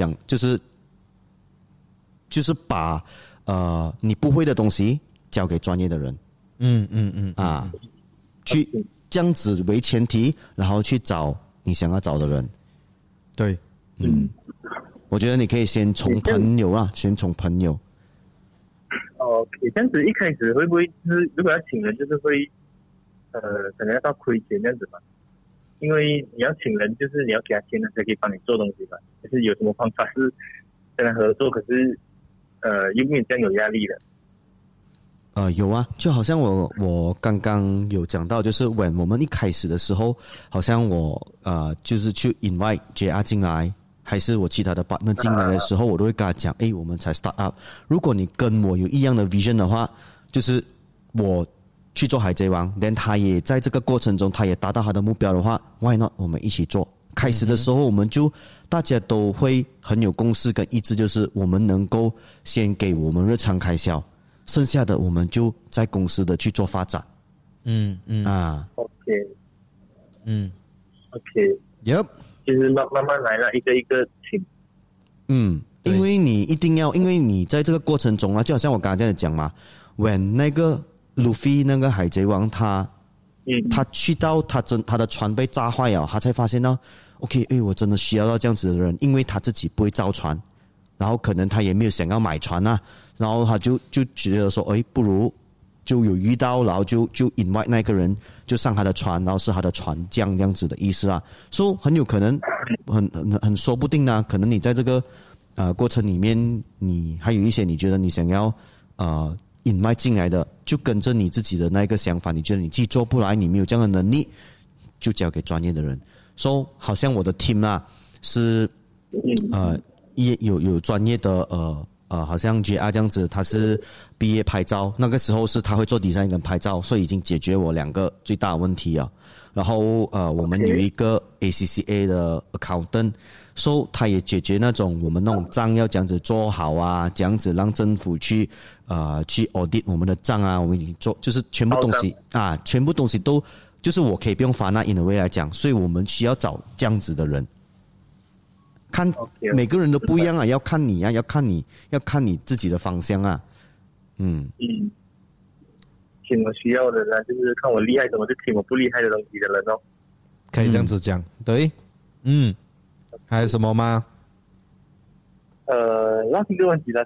就是把你不会的东西交给专业的人，去这样子为前提，然后去找你想要找的人。 对， 我觉得你可以先从朋友啊，先从朋友。 这样子一开始会不会就是如果要请人，就是会可能要到亏钱这样子嘛？因为你要请人，就是你要给他钱，他才可以帮你做东西嘛。就是有什么方法是跟他合作，可是又没有这样有压力的？ 有啊，就好像我刚刚有讲到，就是我们一开始的时候，好像我就是去 invite JR 进来，还是我其他的 partner 进来的时候，我都会跟他讲，我们才 start up。如果你跟我有一样的 vision 的话，就是我去做海贼王 then 他也在这个过程中他也达到他的目标的话 why not 我们一起做。开始的时候我们就大家都会很有共识跟意志，就是我们能够先给我们日常开销，剩下的我们就在公司的去做发展。 OK Yep， 就是慢慢来了，一个一个请。 因为你一定要，因为你在这个过程中啊，就好像我刚才这样讲嘛 when 那个路飞那个海贼王他去到他的船被炸坏了，他才发现到 OK， 我真的需要到这样子的人，因为他自己不会造船，然后可能他也没有想要买船啊，然后他就觉得说不如就有遇到，然后就 invite 那个人就上他的船，然后是他的船匠这样子的意思啊。所以很有可能很说不定啊，可能你在这个过程里面，你还有一些你觉得你想要invite进来的，就跟着你自己的那个想法，你觉得你自己做不来，你没有这样的能力，就交给专业的人。所以好像我的 team 啊是有专业的好像 JR 这样子，他是毕业拍照，那个时候是他会做 design 跟拍照，所以已经解决我两个最大的问题啊。然后我们有一个 ACCA 的 accountant， 所以他也解决那种我们那种账要这样子做好啊，这样子让政府去 audit 我们的账啊，我们已经做，就是全部东西都就是我可以不用发那 in a way 来讲，所以我们需要找这样子的人。看每个人都不一样啊，要看你啊，要看你自己的方向啊。 请我需要的人，就是看我厉害什么就请我不厉害的东西的人哦。 可以这样子讲，对。还有什么吗？ 那这个问题，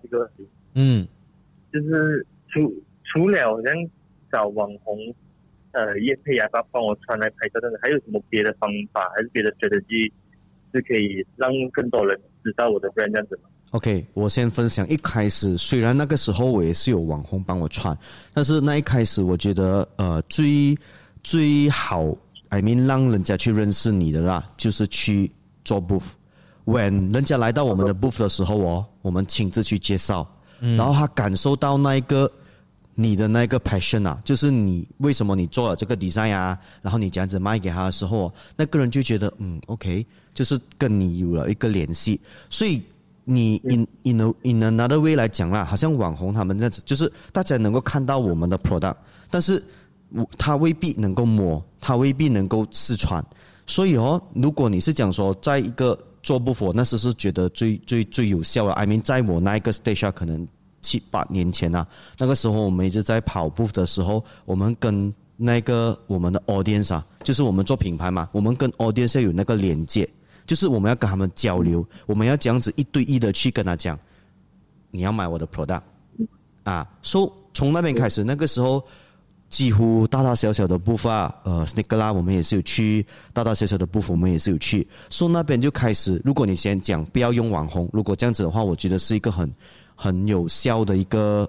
就是除了好像找网红业配啊，帮我传来拍照，但是还有什么别的方法，还是别的 strategy 是可以让更多人知道我的 brand 这样子吗 ？OK， 我先分享一开始，虽然那个时候我也是有网红帮我传，但是那一开始我觉得最好 I mean 让人家去认识你的啦，就是去做 booth。when 人家来到我们的 booth 的时候我们亲自去介绍，然后他感受到那一个你的那个 passion 啊，就是你为什么你做了这个 design 啊，然后你这样子卖给他的时候，那个人就觉得OK， 就是跟你有了一个联系。所以你 in another way 来讲啦，好像网红他们那样子，就是大家能够看到我们的 product， 但是他未必能够摸，他未必能够试穿。所以如果你是讲说在一个做booth，那时是觉得最有效的。I mean 在我那一个 stage 可能7-8年前啊，那个时候我们一直在跑booth的时候，我们跟那个我们的 audience 啊，就是我们做品牌嘛，我们跟 audience 要有那个连接，就是我们要跟他们交流，我们要这样子一对一的去跟他讲，你要买我的 product 啊。所以从那边开始，那个时候几乎大大小小的部分，Sneaker 啦，我们也是有去，大大小小的部分我们也是有去。所以那边就开始，如果你先讲不要用网红，如果这样子的话，我觉得是一个很有效的一个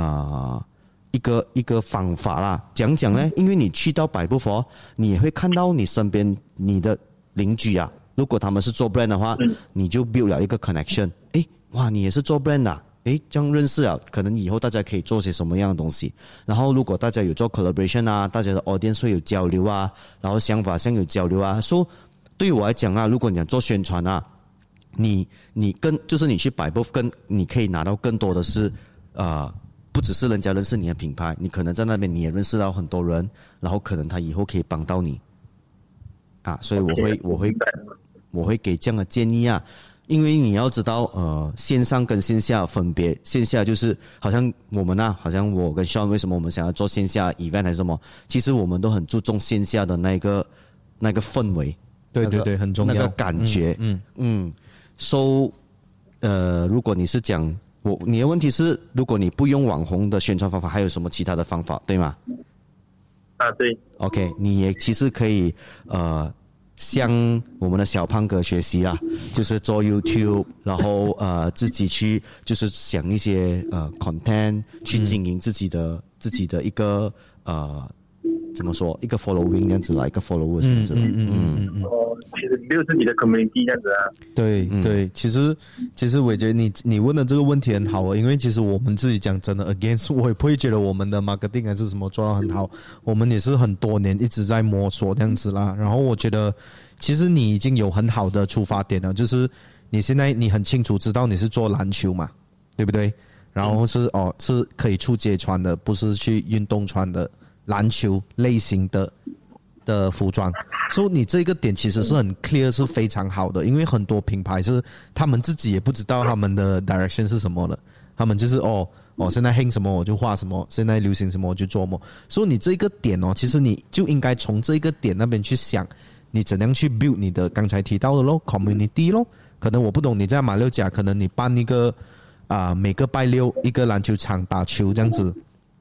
一个方法啦。讲呢，因为你去到百步佛，你也会看到你身边你的邻居啊，如果他们是做 brand 的话，你就 build 了一个 connection。哇，你也是做 brand 的。这样认识啊，可能以后大家可以做些什么样的东西。然后如果大家有做 collaboration 啊，大家的 audience 会有交流啊，然后想法上有交流啊。所以对于我来讲啊，如果你想做宣传啊，你就是你去摆布，你可以拿到更多的是不只是人家认识你的品牌，你可能在那边你也认识到很多人，然后可能他以后可以帮到你啊。所以我会给这样的建议啊。因为你要知道，线上跟线下分别，线下就是好像我们好像我跟 Sean 为什么我们想要做线下 event 还是什么？其实我们都很注重线下的那个氛围， 对对对，很重要， 那个感觉。So， 如果你是讲你的问题是，如果你不用网红的宣传方法，还有什么其他的方法，对吗？ 对。 OK， 你也其实可以向我们的小胖哥学习啦，就是做 YouTube， 然后自己去就是想一些content 去经营自己的一个怎么说一个 following 这样子啦，一个 followers 这样子。 其实没有自己的 community 这样子啊。 对对，其实我觉得你问的这个问题很好，因为其实我们自己讲真的 ，again， 我也不会觉得我们的 marketing 还是什么做到很好，我们也是很多年一直在摸索这样子啦。然后我觉得，其实你已经有很好的出发点了，就是你现在你很清楚知道你是做篮球嘛，对不对？然后是可以出街穿的，不是去运动穿的篮球类型的服装，所以你这个点其实是很 clear， 是非常好的。因为很多品牌是他们自己也不知道他们的 direction 是什么了，他们就是现在 hang 什么我就画什么，现在流行什么我就做什么。所以你这个点其实你就应该从这个点那边去想，你怎样去 build 你的刚才提到的咯 community 咯。可能我不懂你在马六甲，可能你办一个每个拜六一个篮球场打球这样子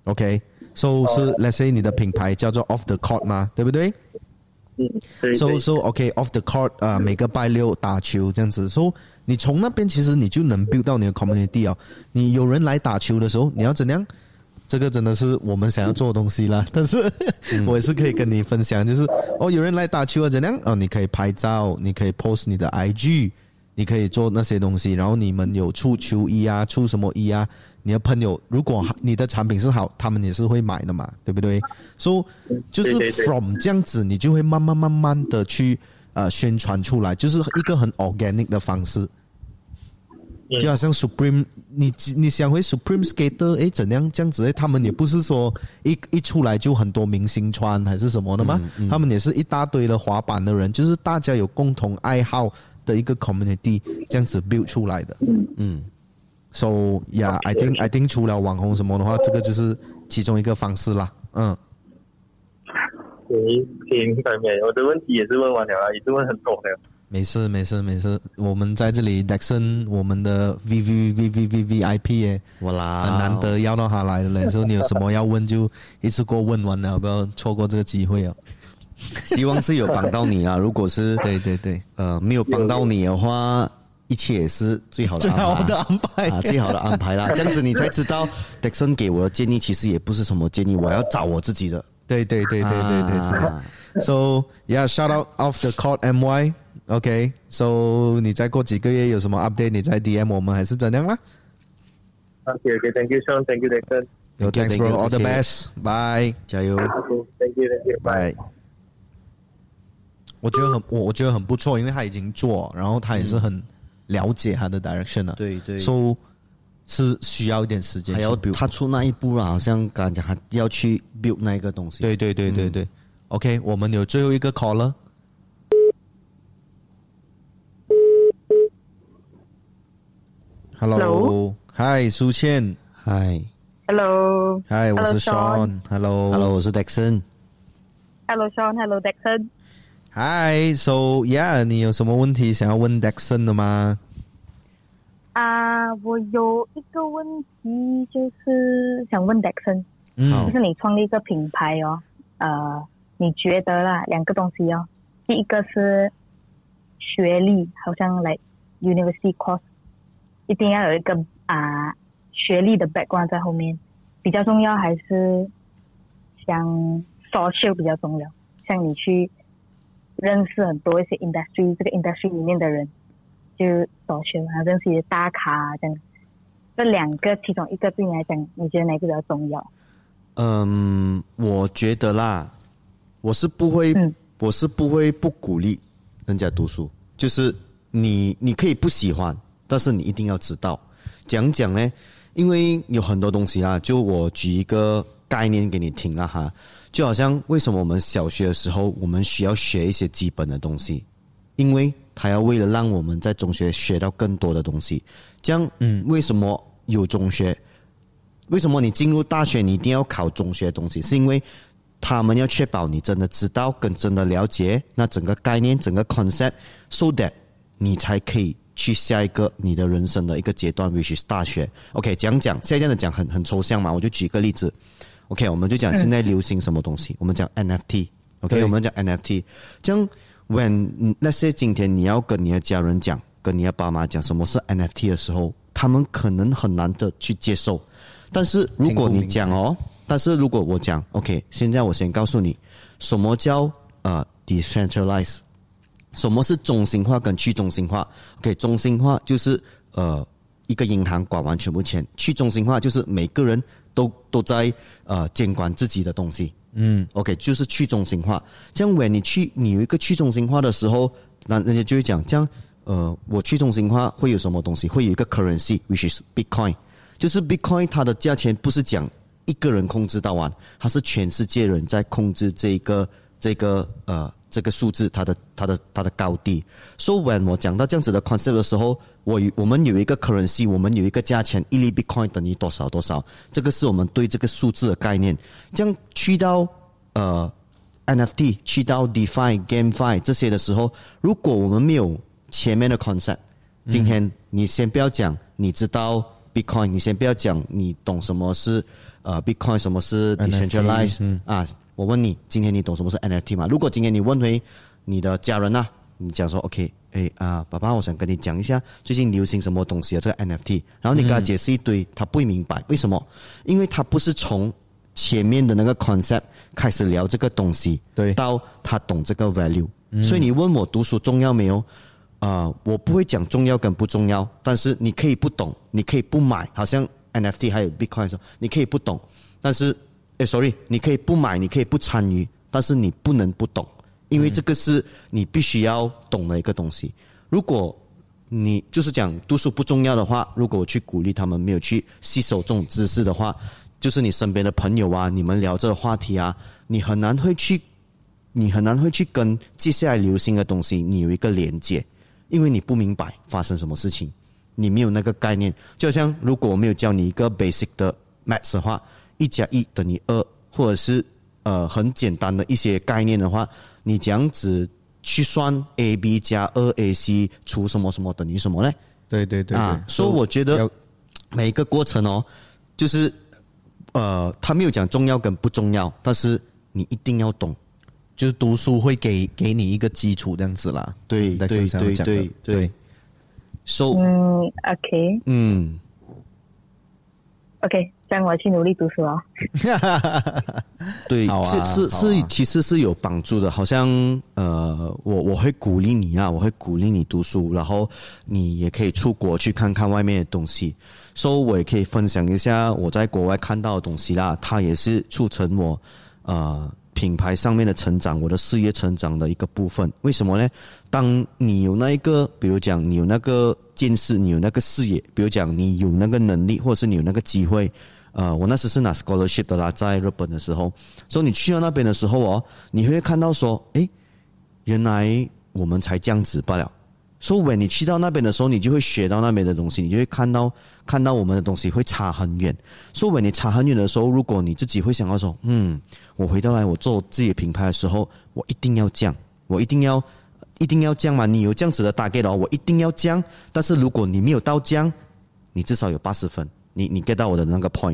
，OK。So 是 let's say 你的品牌叫做 Off the Court 嘛，对不对？ 对。 So OK Off the Court 每个拜六打球这样子。So 你从那边其实你就能 build 到你的 community 你有人来打球的时候，你要怎样？这个真的是我们想要做的东西啦。但是我也是可以跟你分享，就是有人来打球怎样？你可以拍照，你可以 post 你的 IG。你可以做那些东西，然后你们有出球衣啊，出什么衣啊？你的朋友如果你的产品是好，他们也是会买的嘛，对不对？所以就是 from 这样子，你就会慢慢的去宣传出来，就是一个很 organic 的方式。就好像 Supreme， 你想回 Supreme Skater， 怎样这样子？他们也不是说一出来就很多明星穿还是什么的嘛，他们也是一大堆的滑板的人，就是大家有共同爱好的一个 community 这样子 build 出来的。So yeah, I think 除了网红什么的话，这个就是其中一个方式啦。 明白。我的问题也是问完了啦，也是问很多了。 没事，我们在这里 Dexon 我们的 VIP 耶， 我啦， 很难得邀到他来的嘞。所以你有什么要问就一次过问完了，不要错过这个机会哦。 希望是有帮到你啊！如果是对， 没有帮到你的话，一切也是最好的安排啊，最好的安排啦。这样子你才知道 Dexon 给我的建议其实也不是什么建议，我要找我自己的。 对。So yeah, shout out Off the Court MY。OK, so 你再过几个月有什么 update， 你再 DM 我们还是怎样啦 ？Okay, thank you Sean, thank you Dexon. Thanks bro, all the best. Bye. 加油。 Thank you. Bye. 我觉得很不错，因为他已经做，然后他也是很了解他的 direction 了。 对。 So 是需要一点时间， 还要他出那一步啦，好像刚才讲他要去 build 那一个东西。 对。OK， 我们有最后一个 caller。Hello， Hi， 苏倩 ，Hi，Hello， Hi， 我是 Sean，Hello， 我是 Dexon。Hello Sean，Hello Dexon。Hi，So yeah， 你有什么问题想要问 Dexon 的吗？ 我有一个问题，就是想问 Dexon。 就是你创立一个品牌哦，你觉得啦2个东西哦，第一个是学历，好像like university course， 一定要有一个学历的 background 在后面比较重要，还是像 social 比较重要？像你去认识很多一些 industry， 这个 industry 里面的人，就 social， 认识一些大咖这样。这2个其中一个对你来讲，你觉得哪个比较重要？ 我觉得啦，我是不会不鼓励人家读书，就是你可以不喜欢，但是你一定要知道。讲呢，因为有很多东西啦，就我举一个概念给你听啦哈，就好像为什么我们小学的时候我们需要学一些基本的东西，因为他要为了让我们在中学学到更多的东西。这样，为什么有中学？为什么你进入大学你一定要考中学的东西？是因为他们要确保你真的知道跟真的了解那整个概念整个 concept so that 你才可以去下一个你的人生的一个阶段 which is 大学。 OK， 现在这样的讲很抽象嘛，我就举一个例子。 OK， 我们就讲现在流行什么东西，我们讲 NFT。 OK， 我们讲 NFT。 这样 when 那些今天你要跟你的家人讲跟你的爸妈讲什么是 NFT 的时候，他们可能很难的去接受。但是如果你讲但是如果我讲 OK， 现在我先告诉你什么叫decentralize， 什么是中心化跟去中心化。 OK， 中心化就是一个银行管完全部钱，去中心化就是每个人都在监管自己的东西。OK， 就是去中心化。这样when你有一个去中心化的时候，那人家就会讲这样我去中心化会有什么东西，会有一个 currency which is Bitcoin。就是 Bitcoin 它的价钱不是讲一个人控制到完，它是全世界人在控制这个数字它的高低。So when 我讲到这样子的 concept 的时候，我们有一个 currency， 我们有一个价钱，一粒 Bitcoin 等于多少多少，这个是我们对这个数字的概念。这样去到NFT， 去到 DeFi、GameFi 这些的时候，如果我们没有前面的 concept， 今天你先不要讲你知道Bitcoin， 你先不要讲你懂什么是Bitcoin， 什么是 decentralize 我问你，今天你懂什么是 NFT 吗？如果今天你问回你的家人你讲说 OK， 爸爸，我想跟你讲一下最近流行什么东西这个 NFT， 然后你跟他解释一堆，他不会明白为什么？因为他不是从前面的那个 concept 开始聊这个东西，对，到他懂这个 value。所以你问我读书重要没有？我不会讲重要跟不重要，但是你可以不懂，你可以不买，好像 NFT 还有 Bitcoin 的时候，你可以不懂，但是你可以不买，你可以不参与，但是你不能不懂，因为这个是你必须要懂的一个东西。如果你就是讲读书不重要的话，如果我去鼓励他们没有去吸收这种知识的话，就是你身边的朋友你们聊这个话题你很难会去跟接下来流行的东西你有一个连接。因为你不明白发生什么事情，你没有那个概念。就好像如果我没有教你一个 basic 的 maths 的话，1+1等于2，或者是很简单的一些概念的话，你这样子去算 AB 加 2AC 除什么什么等于什么呢？ 对所以我觉得每一个过程就是他没有讲重要跟不重要，但是你一定要懂。 就是读书会给你一个基础这样子啦， 对。So OK， OK， 这样我去努力读书对，其实是有帮助的。好像我会鼓励你我会鼓励你读书，然后你也可以出国去看看外面的东西。So 我也可以分享一下我在国外看到的东西啦，它也是促成我品牌上面的成长，我的事业成长的一个部分。为什么呢？当你有那一个，比如讲你有那个见识，你有那个视野，比如讲你有那个能力，或者是你有那个机会，我那时是拿 scholarship 的啦，在日本的时候，所以你去到那边的时候你会看到说，原来我们才这样子罢了。所以 when 你去到那边的时候，你就会学到那边的东西，你就会看到我们的东西会差很远。所以 when 你差很远的时候，如果你自己会想到说，我回到来我做自己的品牌的时候，我一定要这样，我一定要这样嘛。你有这样子的 target 我一定要这样。但是如果你没有到这样，你至少有80分，你 get 到我的那个 point 嘛。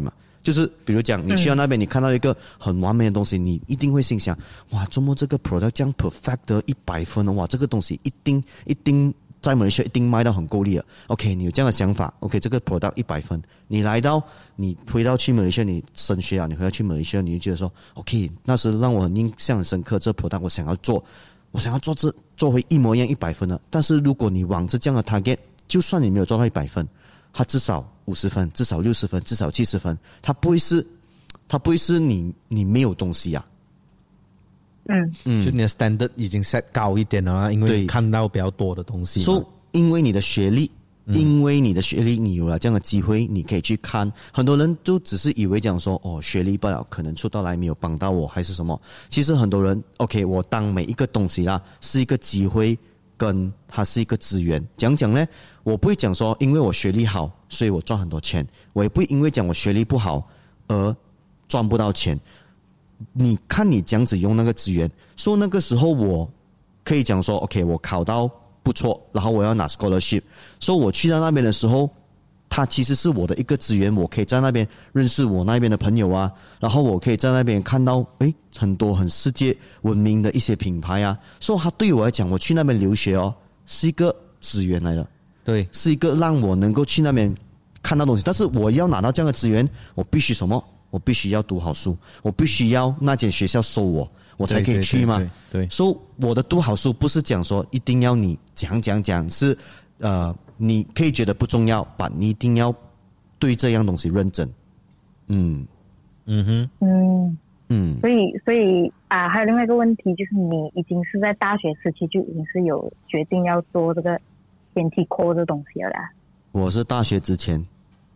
就是比如讲，你去到那边，你看到一个很完美的东西，你一定会心想，哇，怎么这个 product 这样 perfect 的100分呢？哇，这个东西一定在马来西亚一定卖到很够力了。OK， 你有这样的想法 ，OK， 这个 product 100分，你回到去马来西亚，你升学啊，你回到去马来西亚，你就觉得说 ，OK， 那时让我很印象很深刻，这 product 我想要做回一模一样100分的。但是如果你往着这样的 target， 就算你没有做到100分，它至少50分，至少60分，至少70分，它不会是你没有东西啊。 就你的 standard 已经 set 高一点了，因为看到比较多的东西。 So， 因为你的学历，你有了这样的机会，你可以去看。很多人就只是以为讲说，学历不了，可能出到来没有帮到我，还是什么。其实很多人 ，OK， 我当每一个东西啦，是一个机会，跟它是一个资源。讲呢，我不会讲说，因为我学历好，所以我赚很多钱。我也不会因为讲我学历不好而赚不到钱。你看你这样子用那个资源，说那个时候我可以讲说 ，OK， 我考到不错，然后我要拿 scholarship， 所以我去到那边的时候，它其实是我的一个资源，我可以在那边认识我那边的朋友啊，然后我可以在那边看到很多很世界闻名的一些品牌啊，所以它对我来讲，我去那边留学是一个资源来的， 对， 是一个让我能够去那边看到东西，但是我要拿到这样的资源，我必须什么？我必须要读好书，我必须要那间学校收我才可以去嘛。 对， 所以我的读好书不是讲说一定要你讲，是你可以觉得不重要，但你一定要对这样东西认真。 所以还有另外一个问题，就是你已经是在大学时期就已经是有决定要做这个TNT Core 的东西了啦。 我是大学之前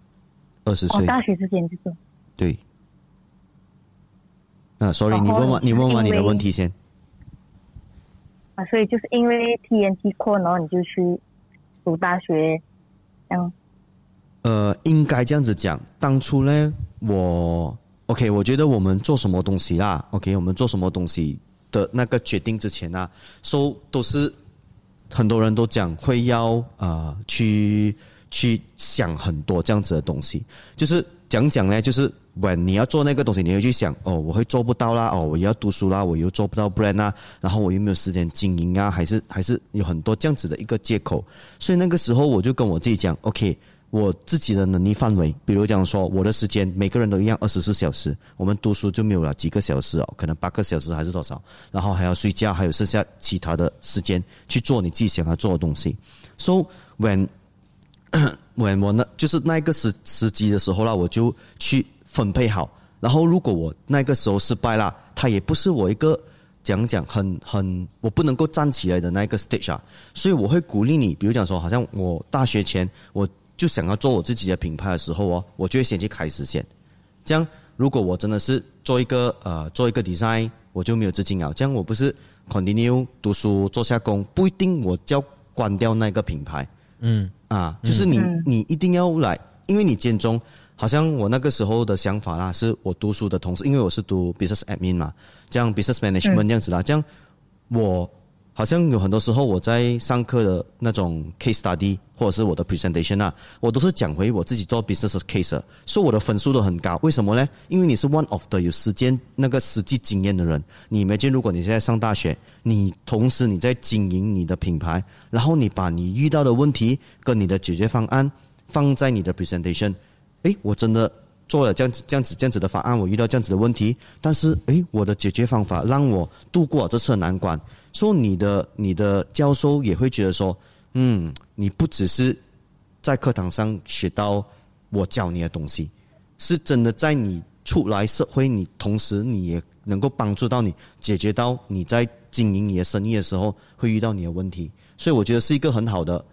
20岁。 大学之前就做。 对。sorry， 你问完你的问题先。 所以就是因为 TNT Core， 然后你就去读大学，这样。 应该这样子讲。当初呢，我觉得我们做什么东西啦 ，OK， 我们做什么东西的那个决定之前啊，都是很多人都讲会要去想很多这样子的东西，就是讲呢，就是你要做那个东西，你会去想我会做不到啦，我也要读书啦，我又做不到 brand 啊，然后我又没有时间经营啊，还是有很多这样子的一个借口。所以那个时候我就跟我自己讲 ，OK， 我自己的能力范围，比如讲说我的时间每个人都一样24小时，我们读书就没有了几个小时可能8个小时还是多少，然后还要睡觉，还有剩下其他的时间去做你自己想要做的东西。So when 我呢，就是那个时机的时候啦，我就去分配好。然后如果我那个时候失败啦，它也不是我一个讲很我不能够站起来的那个 stage 啊，所以我会鼓励你，比如讲说，好像我大学前我就想要做我自己的品牌的时候我就会先去开始先。这样如果我真的是做一个 design， 我就没有资金了，这样我不是 continue 读书做下工，不一定我就要关掉那个品牌。就是你一定要来，因为你建中，好像我那个时候的想法啦，是我读书的同时，因为我是读 business admin 嘛，这样 business management 这样子啦，这样我好像有很多时候我在上课的那种 case study 或者是我的 presentation 啊，我都是讲回我自己做 business case， 所以我的分数都很高。为什么呢？因为你是 one of the 有那个实际经验的人。你imagine如果你现在上大学，你同时你在经营你的品牌，然后你把你遇到的问题跟你的解决方案放在你的 presentation， 我真的做了这样子的方案，我遇到这样子的问题，但是我的解决方法让我度过这次的难关。所以你的教授也会觉得说，你不只是在课堂上学到我教你的东西，是真的在你出来社会，你同时你也能够帮助到你解决到你在经营你的生意的时候会遇到你的问题。所以我觉得是一个很好的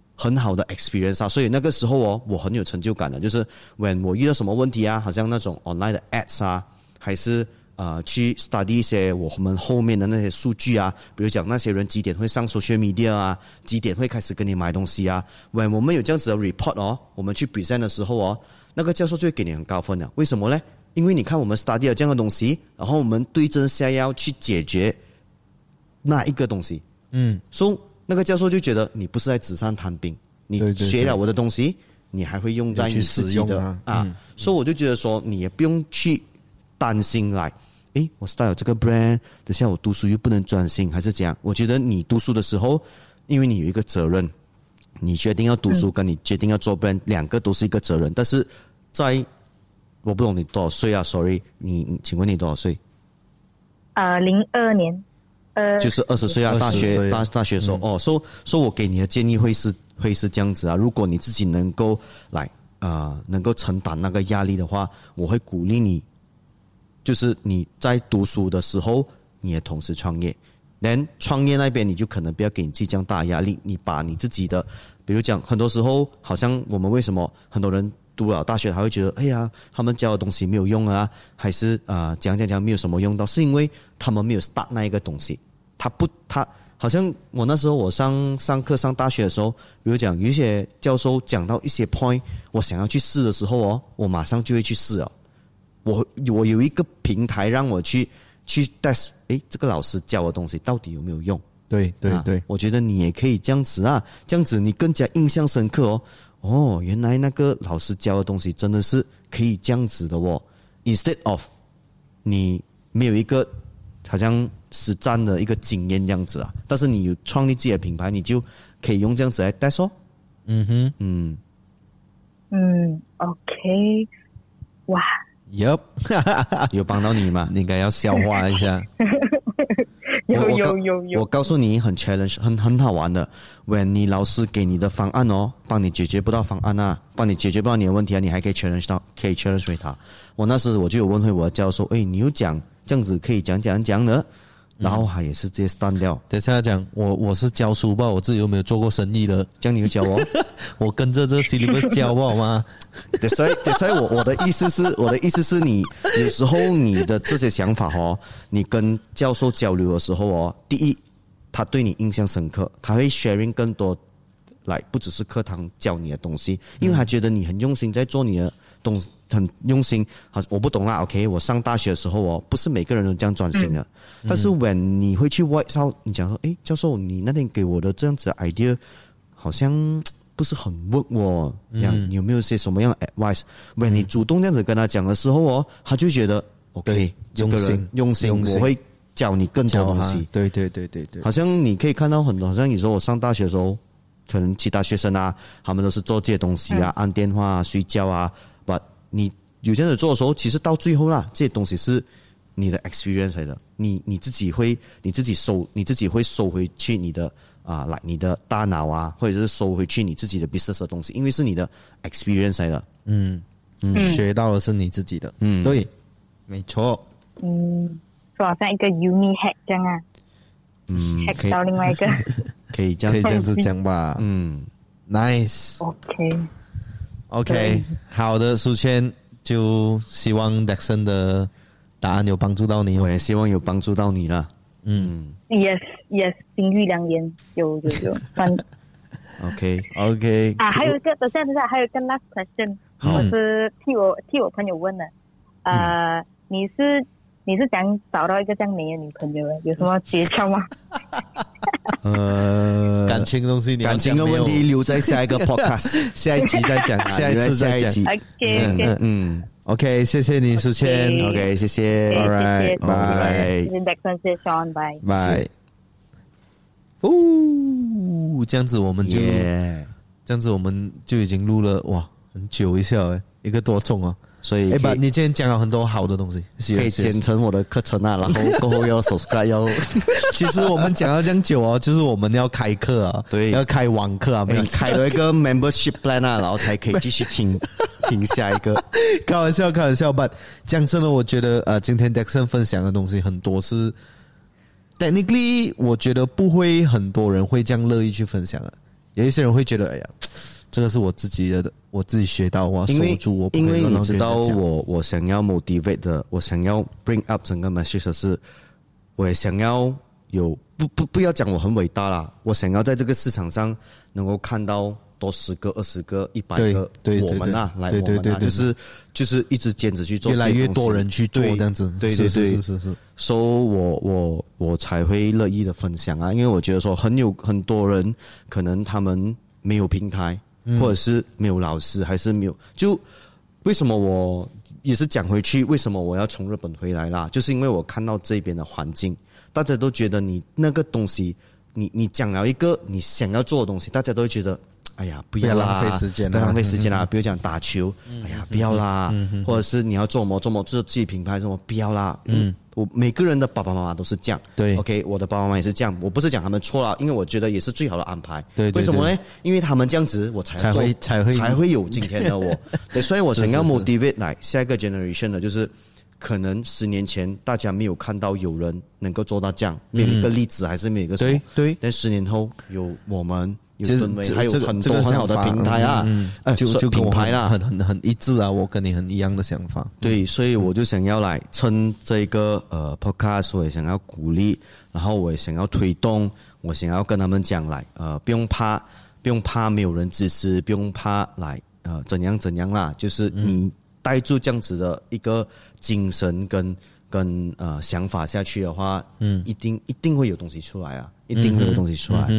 experience 啊。所以那个时候我很有成就感的，就是 when 我遇到什么问题啊，好像那种 online 的 ads 啊，还是去 study 一些我们后面的那些数据啊，比如讲那些人几点会上 social media 啊，几点会开始跟你买东西啊。when 我们有这样子的 report 我们去 present 的时候那个教授就会给你很高分了。为什么呢？因为你看我们 study 了这样的东西，然后我们对症下药去解决那一个东西。所以那个教授就觉得你不是在纸上谈兵，你学了我的东西， 你还会用在你自己的所以我就觉得说，你也不用去担心来，我 start 有这个 brand， 等下我读书又不能专心，还是怎样？我觉得你读书的时候，因为你有一个责任，你决定要读书，跟你决定要做 brand，两个都是一个责任。但是我不懂你多少岁啊 ？Sorry， 请问你多少岁 ？02年， 就是20岁啊，大学的时候所以我给你的建议会是这样子啊。如果你自己能够能够承担那个压力的话，我会鼓励你，就是你在读书的时候，你也同时创业。创业那边你就可能不要给你自己这样大的压力，你把你自己的，比如讲，很多时候好像我们为什么很多人读了大学还会觉得，哎呀，他们教的东西没有用啊，还是讲没有什么用到，是因为他们没有 start 那一个东西。他好像我那时候我上课上大学的时候，比如讲有一些教授讲到一些 point， 我想要去试的时候我马上就会去试了。我有一个平台让我去 test， 这个老师教的东西到底有没有用？ 对， 我觉得你也可以这样子啊，这样子你更加印象深刻原来那个老师教的东西真的是可以这样子的Instead of 你没有一个好像实战的一个经验这样子啊，但是你有创立自己的品牌，你就可以用这样子来 test OK， 哇。 Yup 有帮到你吗？ 你应该要消化一下。 有。 我告诉你很 challenge 很好玩的。when 你老师给你的方案帮你解决不到方案啊，帮你解决不到你的问题啊，你还可以 challenge 回他。我那时我就有问回我的教授，你有讲这样子可以讲的，然后他也是直接 stand 掉。 等一下讲我是教书吧，我自己又没有做过生意的， 这样你就教我， 我跟着这 syllabus 教不好吗？ 所以我的意思是你有时候你的这些想法你跟教授交流的时候第一，他对你印象深刻，他会 sharing 更多不只是课堂教你的东西，因为他觉得你很用心在做你的东西，很用心。我不懂啦 ，OK， 我上大学的时候不是每个人都这样专心的。但是 when 你会去 voice out， 你讲说，教授，你那天给我的这样子的 idea 好像不是很 work 你有没有些什么样的 advice？when 你主动这样子跟他讲的时候他就觉得 OK， 这个人用心，我会教你更多东西。 对， 好像你可以看到很多，好像你说我上大学的时候，可能其他学生他们都是做这些东西按电话睡觉but 你有这样子做的时候，其实到最后这些东西是你的 experience 来的，你自己会收回去你的你的大脑或者是收回去你自己的 business 的东西，因为是你的 experience 来的。 学到的是你自己的。对，没错。 说好像一个 uni hack 这样hack 到另外一个可以这样子讲吧。Nice。OK， 好的，苏谦，就希望 Dexon 的答案有帮助到你。 我也希望有帮助到你了。 Yes， 金玉良言，有。 OK， 还有一个，等下，还有一个 last question， 我是替我朋友问的。你是想找到一个这样美的女朋友的？有什么诀窍吗？ 感情的东西， 感情的问题留在下一个 podcast， 下一集再讲，下一次再讲。OK， 谢谢你，苏谦。 OK， 谢谢。 All right， 拜。谢谢 Dexon， 谢谢 Sean， 拜。 拜。这样子我们就已经录了很久一下1个多钟所以你今天讲了很多好的东西， 可以剪成我的课程然后过后要 subscribe 要。 其实我们讲了这样久就是我们要开课对， 要开网课没有开了一个 membership plan 然后才可以继续听下一个。 开玩笑 ，but 讲真的，我觉得今天 Dexon 分享的东西很多是 technically 我觉得不会很多人会这样乐意去分享有一些人会觉得这个是我自己学到，我要守住，我不会让别人讲。因为你知道我想要 motivate 的，我想要 bring up 整个 message 是，我也想要有不要讲我很伟大啦，我想要在这个市场上能够看到多10个、20个、100个我们就是一直坚持去做， 越来越多人去做这样子， 对，所以我才会乐意的分享因为我觉得说很多人可能他们没有平台。 或者是没有老师，还是没有就为什么我也是讲回去，为什么我要从日本回来啦？就是因为我看到这边的环境，大家都觉得你那个东西，你讲了一个你想要做的东西，大家都会觉得，哎呀，不要啦， 浪费时间， 不要浪费时间啦。比如讲打球，哎呀，不要啦，或者是你要做自己品牌什么，不要啦。我每个人的爸爸妈妈都是这样， 对 ，OK， 我的爸爸妈妈也是这样。我不是讲他们错了，因为我觉得也是最好的安排。 对， 为什么呢？因为他们这样子，我才会有今天的我。对，所以我想要 motivate 来下一个 generation 的，就是可能10年前大家没有看到有人能够做到这样，没有一个例子，还是没有一个什么。 对， 但10年后有我们。有氛围，还有很多很好的平台啊， 就品牌啦， 很一致啊，我跟你很一样的想法。 对，所以我就想要来趁这个podcast， 我也想要鼓励，然后我也想要推动，我想要跟他们讲来，不用怕没有人支持，不用怕来怎样啦，就是你带住这样子的一个精神跟想法下去的话，一定会有东西出来啊，一定会有东西出来。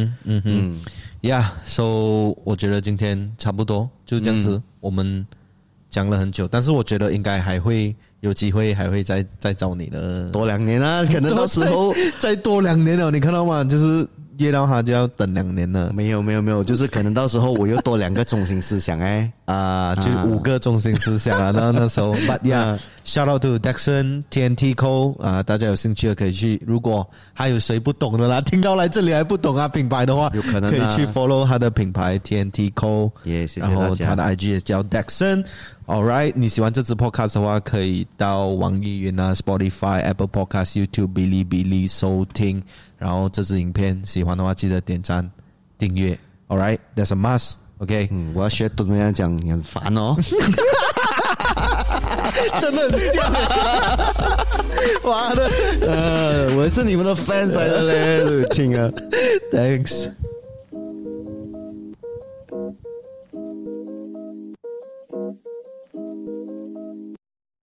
So 我觉得今天差不多就这样子，我们讲了很久，但是我觉得应该还会有机会，还会再找你的， 多2年啊，可能到时候再多2年了，你看到吗？就是约到他就要等2年了。 没有，就是可能到时候我又多2个中心思想就 5个中心思想啊。那时候 ，But yeah，shout out to Dexon TNT Co 大家有兴趣的可以去。如果还有谁不懂的啦，听到来这里还不懂品牌的话， 有可能可以去 follow 他的品牌 TNT Co。 谢谢大家。 然后他的 IG 也叫 Dexon。All right， 你喜欢这支 podcast 的话，可以到网易云Spotify、Apple Podcast、YouTube、哔哩哔哩收听。然后这支影片喜欢的话，记得点赞、订阅。All right，that's a must。OK， 我要学东人家讲，你很烦哦。 真的很像，妈的， 我是你们的 fans 来的嘞，听啊 ，Thanks。